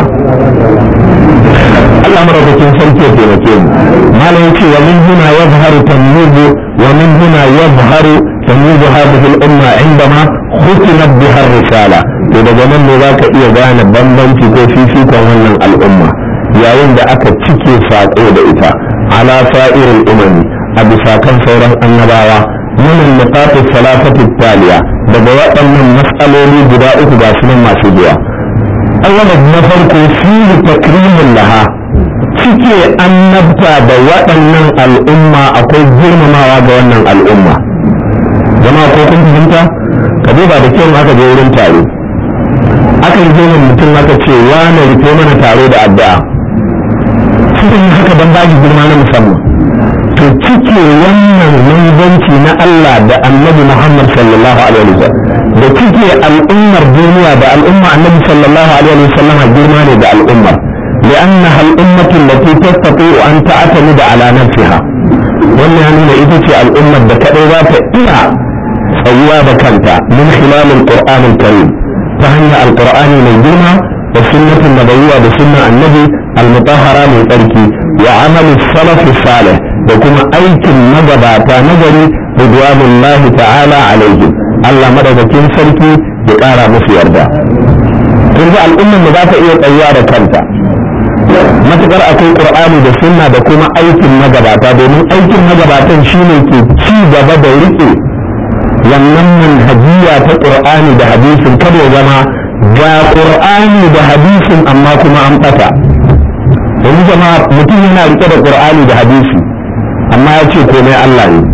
S1: Allah maraukakin sarki ya taimake mu. Malam yace wa min huna yazharu tamyizu wa min huna yazharu tamyizu hadhihi al-umma indama khutimat biha ar-risala. To daga nan ne za ka iya gane bambanci ko fifikon wannan al'umma yayin da aka cike saƙo da ita ala sa'iril umami a bisa kan sauran annabawa min al-niqat al-thalathati taliya daga waɗannan mas'aloli guda uku ga sunan masu zuwa. Awwalan na farko fi takrimin laha, cike annabta da waɗannan al'umma akwai girmamawa ga wannan al'umma. Jama'a ko kun fahimta? Ka duba da kyau aka je wurin taro, aka yi zai mutum aka ce wane rufe mana taro da addu'a, sukan yi haka don baki girma na musamman. To cike wannan manzanci na Allah da annabi Muhammad sallallahu alaihi wa sallam da cike al'ummar duniya da al'umma annabi sallallahu alaihi wa sallam girma ne da al'ummar, li'annaha al'ummatu allati tastati'u an ta'tamida ala nafsiha. Wannan ya nuna ita ce al'ummar da kadai za ta iya tsayuwa da kanta min khilal al-Qur'an al-Karim ta hanyar al-Qur'ani mai girma da sunnatin annabawiyya da sunnan annabi al-mutahhara mai tsarki wa amalu salaf salih da kuma aikin magabata nagari ridwanullahi ta'ala alaihim Allah madaukakin sarki ya kara musu yarda. kun ga al'ummar mu za ta iya tsayuwa da kanta matukar akwai qur'ani da sunna da kuma aikin magabata, domin aikin magabatan shine ke ci gaba da rike wannan manhajiya ta qur'ani da hadisin kada ya zama ga qur'ani da hadisin amma kuma an bata. yanzu jama'a mutum yana rike da qur'ani da hadisi amma ya ce komai Allah ne.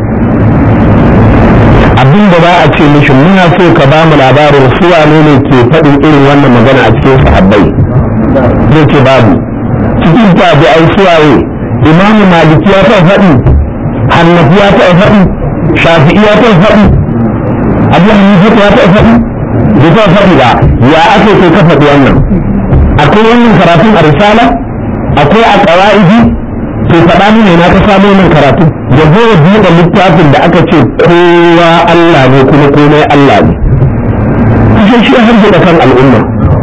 S1: abin da ba a ce mishi muna so ka ba mu labarin su wane ne ke faɗin irin wannan magana a cikin sahabbai, zai ce babu. cikin tabi'ai suwaye imamu maliki ya ta faɗi, hannafi ya ta faɗi, shafi'i ya ta faɗi, abu hanifa ya ta faɗi, bai ta faɗi ba. ya ake kai ka faɗi wannan? akwai wannan karatun a risala, akwai a ƙawa'idi, to faɗa mini na ka samu wannan karatu da zai buɗe littafin da aka ce kowa Allah ne kuma komai Allah ne. kashe shi har da kan al'umma.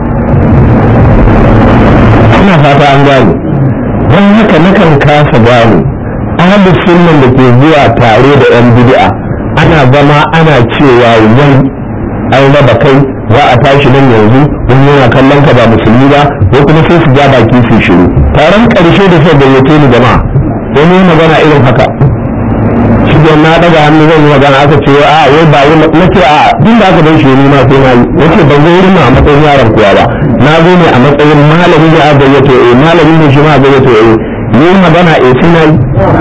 S1: ina fata an gane. don haka nakan kasa gane ahlus sunnan da ke zuwa tare da yan bid'a ana zama ana cewa wai an raba kai za a tashi nan yanzu wani yana kallon ka ba musulmi ba ko kuma sai su ja baki su shiru. taron ƙarshe da sai gayyato ni jama'a wani magana irin haka shi da na daga hannu zan yi magana aka ce a wai ba wai nace a tun da aka bar shi ni ma sai na yi nace ban zo wurin a matsayin yaron kuwa ba na zo ne a matsayin malami ne a gayyato eh malami ne shi ma a gayyato eh ni magana eh sai na yi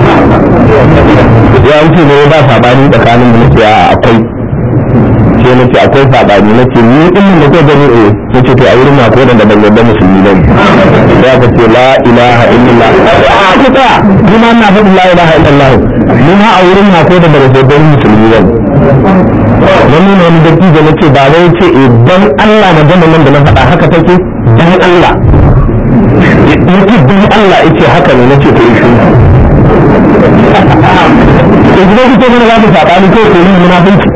S1: ya wuce ne ba sabani tsakanin da nace a akwai ce nace akwai sabani nace ni din da ko gani eh nace to a wurin ma ko da ban yarda musulmi bane da ka ce la ilaha illallah a kuta ni ma na faɗi la ilaha illallah ni ma a wurin ma ko da ban yarda musulmi bane wani ne wani datti da nace ba wai ce eh dan Allah na gama nan da na faɗa haka take dan Allah nace dan Allah yace haka ne nace to shi to gidan ku ne za ku sabani ko ko ni munafiki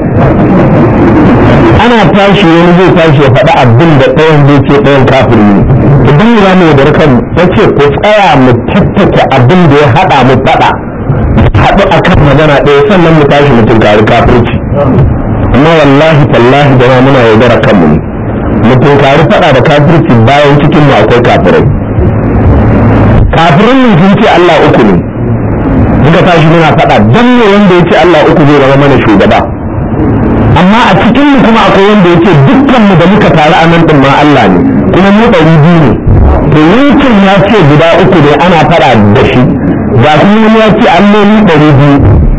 S1: ana tashi wani zai tashi ya faɗi abin da ɗayan zai ce ɗayan kafiri ne idan ya zama ya darkan ya ce ku tsaya mu tattake abin da ya haɗa mu faɗa haɗu a kan magana ɗaya sannan mu tashi mu tunkari kafirci. amma wallahi tallahi da muna yaudara kanmu ne mu tunkari faɗa da kafirci bayan cikin mu akwai kafirai. kafirin ne sun ce Allah uku ne muka tashi muna faɗa dan ne wanda ya ce Allah uku zai zama mana shugaba. amma a cikin mu kuma akwai wanda yake dukkan mu da muka taru a nan din ma Allah ne kuma mu ɗari biyu ne to yankin ya ce guda uku ne ana fara da shi ga kuma ya ce alloli ɗari biyu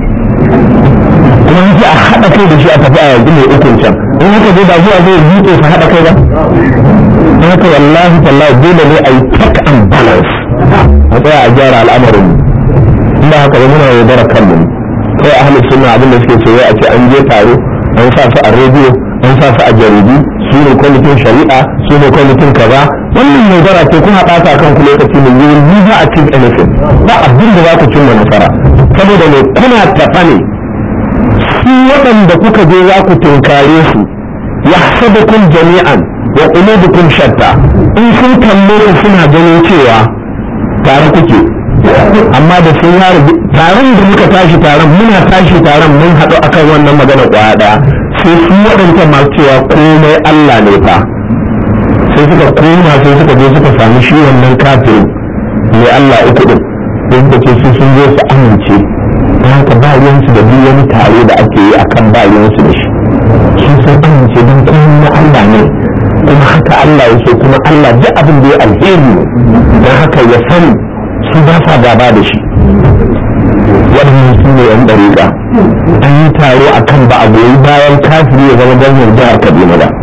S1: kuma yake a haɗa kai da shi a tafi a yanzu mai ukun can in haka zai ba zuwa zai buɗe su haɗa kai ba. don haka wallahi tallahi dole ne a yi check and balance a tsaya a gyara al'amarin in ba haka ba muna yaudara kanmu ne kawai ahlus sunna abin da suke so a ce an je taro an sa su a rediyo an sa su a jaridu su ne kwamitin shari'a su ne kwamitin kaza. wannan yaudara ce kuna ɓata kan ku lokaci mai yi ni ba a cin anything ba abin da za ku cimma nasara saboda ne kuna tafa ne su waɗanda kuka je za ku tunkare su ya sabakun jami'an wa qulubukum shatta in sun kalle ku suna ganin cewa tare kuke amma da sun yaro taron da muka tashi taron muna tashi taron mun haɗu akan wannan magana kwaya ɗaya sai su waɗanta masu cewa komai Allah ne fa sai suka koma sai suka je suka sami shi wannan kafirin mai Allah uku din sai suka ce su sun zo su amince ta haka ba ruwansu da duk wani tare da ake yi akan ba ruwansu da shi sun san amince don komai na Allah ne kuma haka Allah ya so kuma Allah duk abin da ya alheri ne don haka ya sani su ba sa gaba da shi. waɗannan su ne yan ɗariƙa an yi taro a kan ba a goyi bayan kafiri ya zama gwamnan jihar Kaduna ba.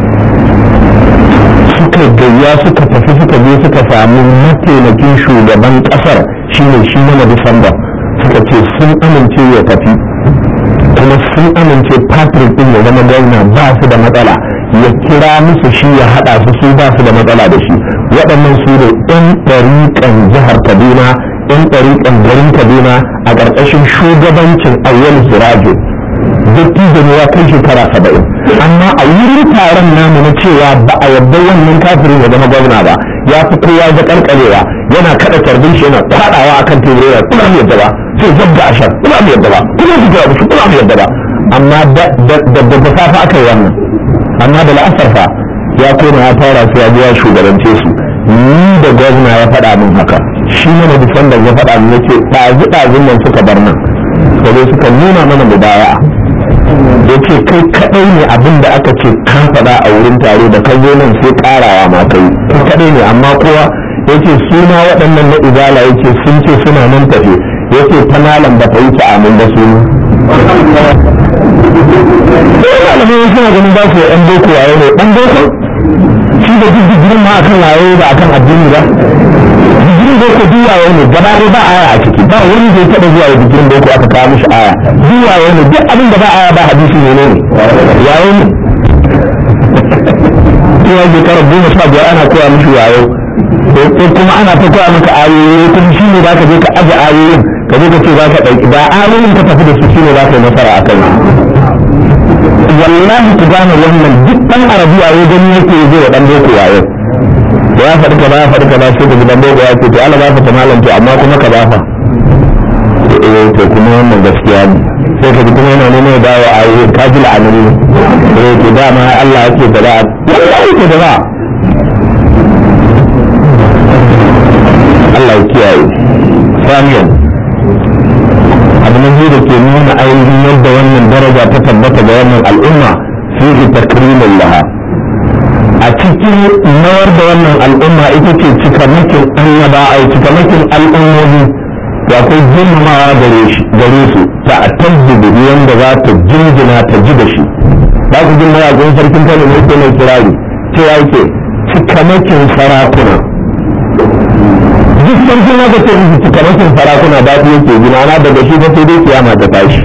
S1: suka gayya suka tafi suka je suka samu mataimakin shugaban ƙasar shine shi na Disamba suka ce sun amince ya tafi kuma sun amince Patrick ɗin ya zama gwamna ba su da matsala ya kira musu shi ya haɗa su su ba su da matsala da shi. waɗannan su ne ɗan ɗariƙan jihar Kaduna ɗan ɗariƙan garin Kaduna a ƙarƙashin shugabancin Awwal Sirajo dattijo ne ya kai shekara saba'in amma a wurin taron namu na cewa ba a yadda wannan kafirin ya zama gwamna ba ya fi kowa ga karkarewa yana kada tarbin shi yana kwadawa akan tebura kuma mu yadda ba sai zabga ashar kuma mu yadda ba kuma mu yadda ba kuma mu yadda ba amma da da da da safa aka yi wannan amma da la'asar fa ya koma ya fara sai ya biya shugabance su ni da gwamna ya faɗa min haka shi mana defender ya faɗa min yace ɗazu ɗazun nan suka bar nan sai suka nuna mana mubaya'a yace kai kadai ne abin da aka ce kan faɗa a wurin taro da kan zo nan sai karawa ma kai kai kadai ne amma kowa yace su ma waɗannan na izala yace sun ce suna nan tafe yace fanalan ba ta yi ta amin da su malamai suna ganin ba su yan boko waye ne dan boko shi da duk digirin ma akan waye ba akan addini ba digirin boko duk waye ne gaba ɗaya ba aya a ciki ba wani da ya taɓa zuwa da digirin boko aka kawo mishi aya duk waye ne duk abin da ba aya ba hadisi ne ne waye ne kowa shekarar goma sha biyar ana koya mishi wayo ko kuma ana ta koya maka ayoyi kuma shi ne za ka je ka aje ayoyin ka je ka ce za ka ɗauki ba ayoyin ka tafi da su shi ne za ka yi nasara a kai wallahi ku gane wannan duk ɗan arabiya ya gani yake zai wa ɗan boko wayo da ya faɗi kaza ya faɗi kaza sai ka ji ɗan boko ya ce to Allah ba ta malam to amma kuma ka dafa eh to kuma wannan gaskiya ne sai ka ji kuma yana neman ya dawo ayoyi ka ji la'anani ne eh to dama Allah yake da ba wallahi ke da ba Allah ya kiyaye samiyan abu na biyu da ke nuna ainihin yadda wannan daraja ta tabbata ga wannan al'umma fihi takrimun laha a cikin nawar da wannan al'umma ita ce cikamakin annaba ai cikamakin al'ummomi da akwai girmamawa gare su ta a tabbubu wanda za ta jinjina ta ji da shi ba ku jin maya gun sarkin kano ne ko mai kirari cewa yake cikamakin sarakuna duk sarkin haka ce musu cikamakin sarakuna daɗi yake gina na daga shi ba sai dai kiyama ta tashi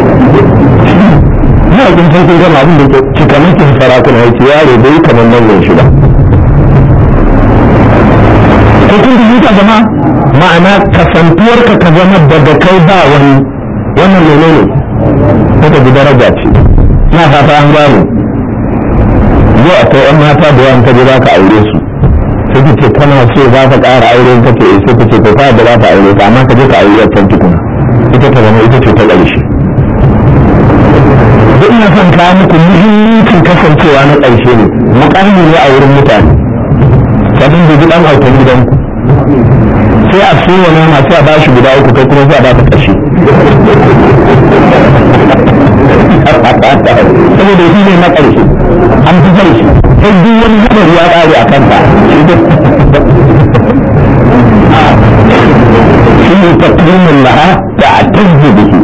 S1: na gun sarkin kano abin da ke cikamakin sarakuna ya ce yaro bai kamar nan shi ba ko kun ji ta zama ma'ana kasantuwarka ka zama daga kai ba wani wannan menene ne ji daraja ce na fata an gano yau akwai yan mata da yawan kaje za ka aure su sai ka ce kana so za ka ƙara aure ka ce sai ka ce ko ka da za ka aure ka amma ka je ka aure can tukuna ita ta zama ita ce ta ƙarshe duk ina son kawo muku muhimmancin kasancewa na ƙarshe ne muƙami ne a wurin mutane sabon da gidan autan gidanku sai a so wani ma sai a ba shi guda uku kai kuma sai a ba ta ƙarshe saboda shi ne na ƙarshe an fi sai shi sai duk wani hadari ya ƙare a kanta shi ne takrimin laha da a tazzi da shi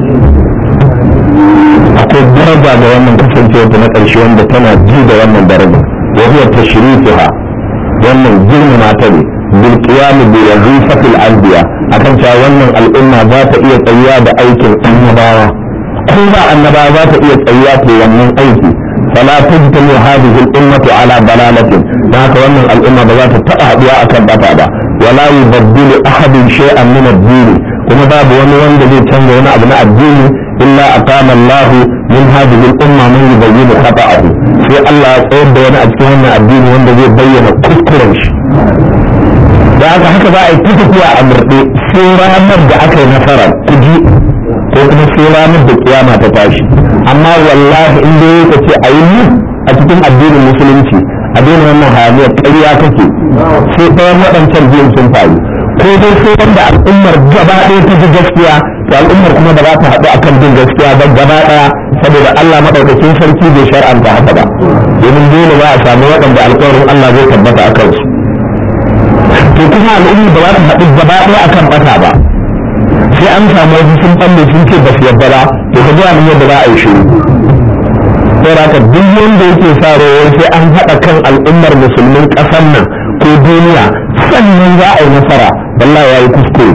S1: akwai daraja ga wannan kasancewa ta na ƙarshe wanda tana ji da wannan daraja wa huwa tashrifuha wannan girmama ta ne bil qiyam bi wazifatil anbiya akan cewa wannan al'umma za ta iya tsayuwa da aikin annabawa ko ba annabawa za ta iya tsayuwa ta wannan aiki fala tajtamu hadhihi al-ummatu ala dalalatin dan haka wannan al'umma ba za ta taba haduwa akan bata ba wala yubaddilu ahadun shay'an min ad-din kuma babu wani wanda zai canza wani abu na addini illa aqama Allah min hadhihi al-umma man yubayyinu khata'ahu sai Allah ya tsayar da wani a cikin wannan addini wanda zai bayyana kuskuren shi da haka haka za a yi tafiya a murɗe sai ranar da aka yi nasara kuji ko kuma sai ranar da kiyama ta tashi amma wallahi in dai ka ce a yi a cikin addinin musulunci a daina wannan hayaniyar ƙarya kake sai ɗayan waɗancan biyun sun faru ko dai sai wanda al'ummar gaba ɗaya ta ji gaskiya to al'ummar kuma da za ta haɗu akan bin gaskiya ba gaba ɗaya saboda Allah maɗaukakin sarki bai shar'anta haka ba domin dole za a samu waɗanda alƙawarin Allah zai tabbata a kansu to kuma al'ummar ba za ta haɗu gaba ɗaya akan ɓata ba sai an samu wasu sun ɓalle sun ce ba su yarda ba to ka gaya min yadda za a yi shiru sai haka duk wanda yake sa rawar sai an haɗa kan al'ummar musulmin ƙasar nan ko duniya sannan za a yi nasara wallahi ya yi kuskure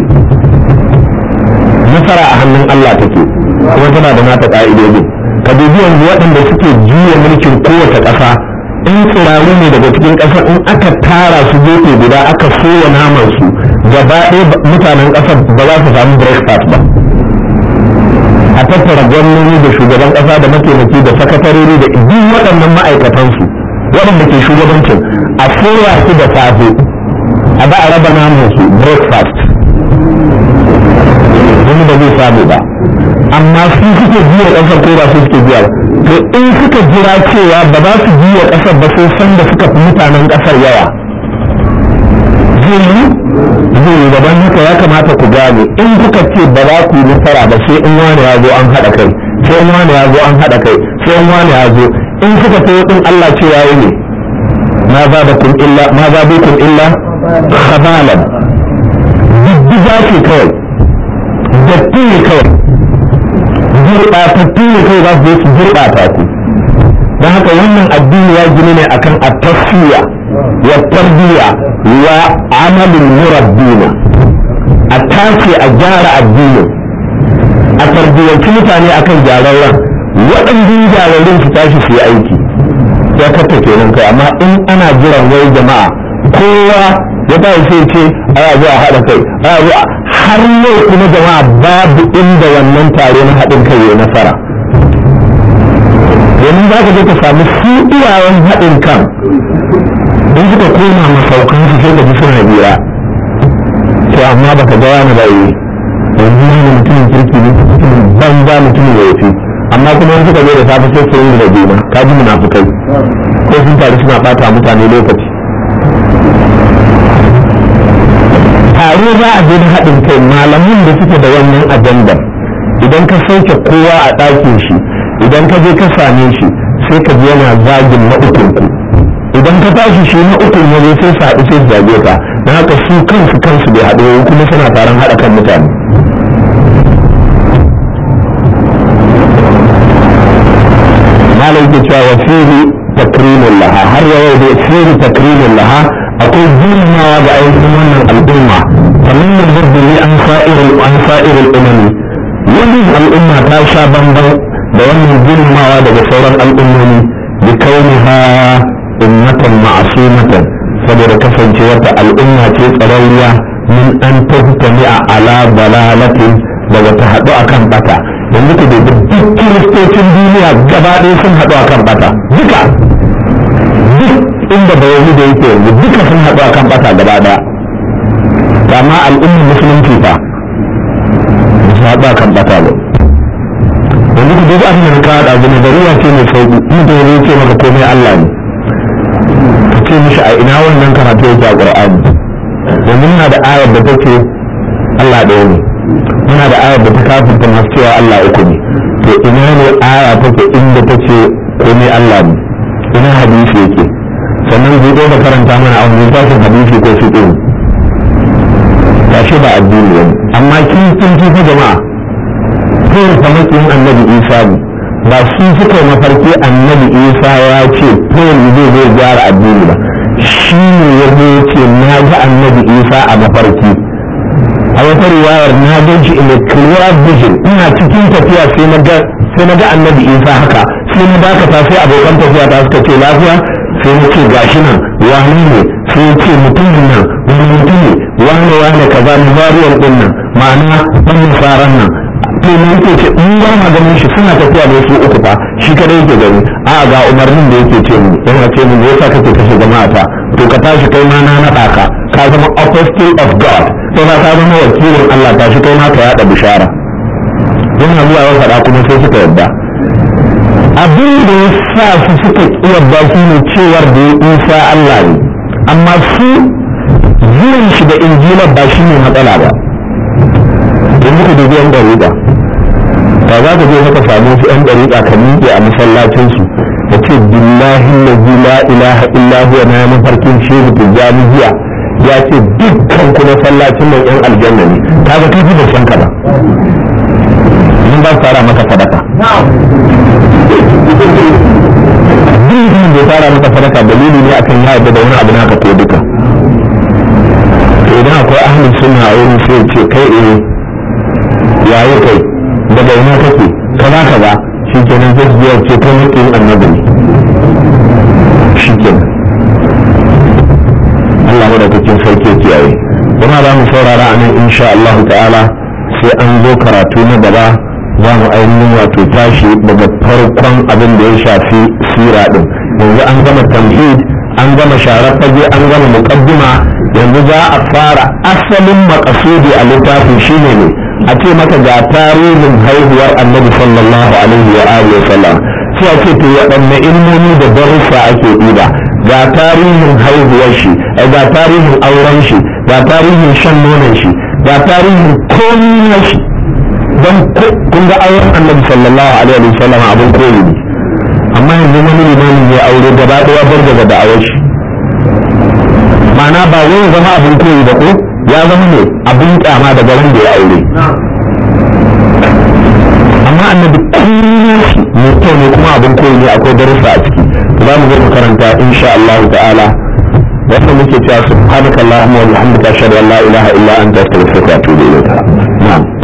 S1: nasara a hannun Allah take kuma tana da nata ƙa'idodi ka dubi yanzu waɗanda suke juya mulkin kowace ƙasa in tsiraru ne daga cikin ƙasar in aka tara su gefe guda aka soya naman su gaba ɗaya mutanen ƙasar ba za su samu breakfast ba a tattara gwamnoni da shugaban ƙasa da mataimaki da sakatarori da duk waɗannan ma'aikatansu waɗanda ke shugabancin a soya su da safe a ba a raba namun su breakfast wani ba zai samu ba amma su suke biya ƙasar ko ba su suke biya ba to in suka jira cewa ba za su biya ƙasar ba sai san da suka fi mutanen ƙasar yawa zai yi zai yi daban haka ya kamata ku gane in kuka ce ba za ku yi nasara ba sai in wani ya zo an haɗa kai sai in wani ya zo an haɗa kai sai in wani ya zo in suka ce din Allah cewa yi ne ma za da kun illa ma za bi kun illa khabalan diddiga ce kawai datti ne kawai gurɓatattu ne kawai za su je su gurɓata ku don haka wannan addini ya gini ne akan at-tasfiya wa tarbiya wa amalin murabbina a tace a gyara addinin a tarbiyyanci mutane akan gyararren waɗanda gyararrun su tashi su yi aiki ya kata kenan kai amma in ana jiran wai jama'a kowa ya ba sai ce aya zuwa haɗa kai aya zuwa har yau kuma jama'a babu inda wannan tare na haɗin kai ya nasara domin za ka je ka samu su iyayen haɗin kan in suka koma masaukan su sai ka ji suna biya to amma baka ga wani ba yi yanzu ne mutumin kirki ne mutumin banza mutumin yafi amma kuma in suka zo da safe sai su yi da juna ka ji munafukai ko sun taru suna bata mutane lokaci tare za a je da haɗin kai malamin da suke da wannan ajandar idan ka sauke kowa a ɗakin shi idan ka je ka same shi sai ka ji yana zagin na ukun ku idan ka tashi shi na ukun ya zo sai su haɗu sai su zage ka na haka su kansu kansu bai haɗu kuma suna taron haɗa kan mutane malai ke cewa wa fihi takrimun laha har yau da fihi takrimun laha akwai girmawa ga ainihin wannan al'umma kamar yadda ne an sa'irin an sa'irin umami wannan al'umma ta sha bamban da wannan girmawa daga sauran al'ummomi bi kauniha ummatan ma'asumatan saboda kasancewarta al'umma ce tsararriya min an tattali a ala balalatin daga ta haɗu akan bata yanzu ku dubi duk kiristocin duniya gaba ɗaya sun haɗu akan bata duka duk inda da yanzu da yake yanzu duka sun haɗu akan bata gaba ɗaya kama al'ummar musulunci fa ba su haɗu akan bata ba yanzu ku dubi abin da ka haɗa gina da ruwa ce mai sauƙi mutum ya ce maka komai Allah ne ka ce mishi a ina wannan karatu yake a Qur'ani yanzu muna da ayar da take Allah ɗaya ne muna da ayar da ta kafirta masu cewa Allah uku ne to ina ne aya take inda take komai Allah ne ina hadisi yake sannan zai ɗaya da karanta mana a wani tashin hadisi ko su ɗin tashi ba addini ne amma kin kin kifa jama'a kawai fa makiyin annabi Isa ne ba su suka yi mafarki annabi Isa ya ce kawai zai zai gyara addini ba shi ne ya zo ce na ga annabi Isa a mafarki a wata riwayar na gan shi in a clear vision ina cikin tafiya sai na ga sai na ga annabi Isa haka sai na dakata sai abokan tafiya ta suka ce lafiya sai na ce gashi nan wani ne sai ya ce mutumin nan wani mutum ne wane wane kaza ni zariyar din nan ma'ana wannan faran nan to ne yake ce in ba ma ganin shi suna tafiya da su uku fa shi kadai yake gani a ga umarnin da yake ce mu yana ce mu yasa kake kashe jama'a ta to ka tashi kai ma na nada ka ka zama apostle of God to ka zama wakilin Allah tashi kai ma ka yada bishara yana zuwa ya faɗa kuma sai suka yadda abin da ya sa su suka yadda su ne cewar da ya Isa Allah ne amma su zuwan shi da injilar ba shi ne matsala ba in muka dubi yan dariƙa ba za ka je maka samu su yan dariƙa ka miƙe a masallacinsu da ce billahi la ilaha illa huwa na mafarkin shehu tijjani jiya ya ce dukkan ku masallacin nan yan aljanna ne kaga kai fi da san ka ba in ba fara maka sadaka dukkan da fara maka sadaka dalili ne akan ya yarda da wani abu naka ko duka to idan akwai ahlus sunna a wurin sai ce kai eh yayi kai daga ina kake kaza kaza shikenan zai biyar ce kai mutum annabi ne shikenan Allah madaukakin sarki ya kiyaye kuma za mu saurara a nan insha Allah ta'ala sai an zo karatu na gaba za mu ainihin wato tashi daga farkon abin da ya shafi sira din. Yanzu an gama tamhid, an gama sharar fage, an gama muqaddima, yanzu za a fara asalin maqasudi a littafin shine ne a ce maka ga tarihin haihuwar annabi sallallahu alaihi wa alihi wasallam, sai a ce to waɗanne ilmomi da darussa ake ɗiba, ga tarihin haihuwar shi, ga tarihin auren shi, ga tarihin shan nonon shi, ga tarihin komai shi. don kun ga auren annabi sallallahu alaihi wa sallam abin koyi ne, amma yanzu wani limamin ya aure gaba ɗaya bar daga da'awar shi, ma'ana ba wai zama abin koyi ba ko ya zama ne abin kyama daga wanda ya aure. Amma annabi kullum mai kyau ne kuma abin koyi ne, akwai darussa a ciki. za mu zo mu karanta insha Allah ta'ala. Wannan muke cewa subhanakallahumma wa bihamdika ashhadu an la ilaha illa anta astaghfiruka wa atubu ilayk. Na'am.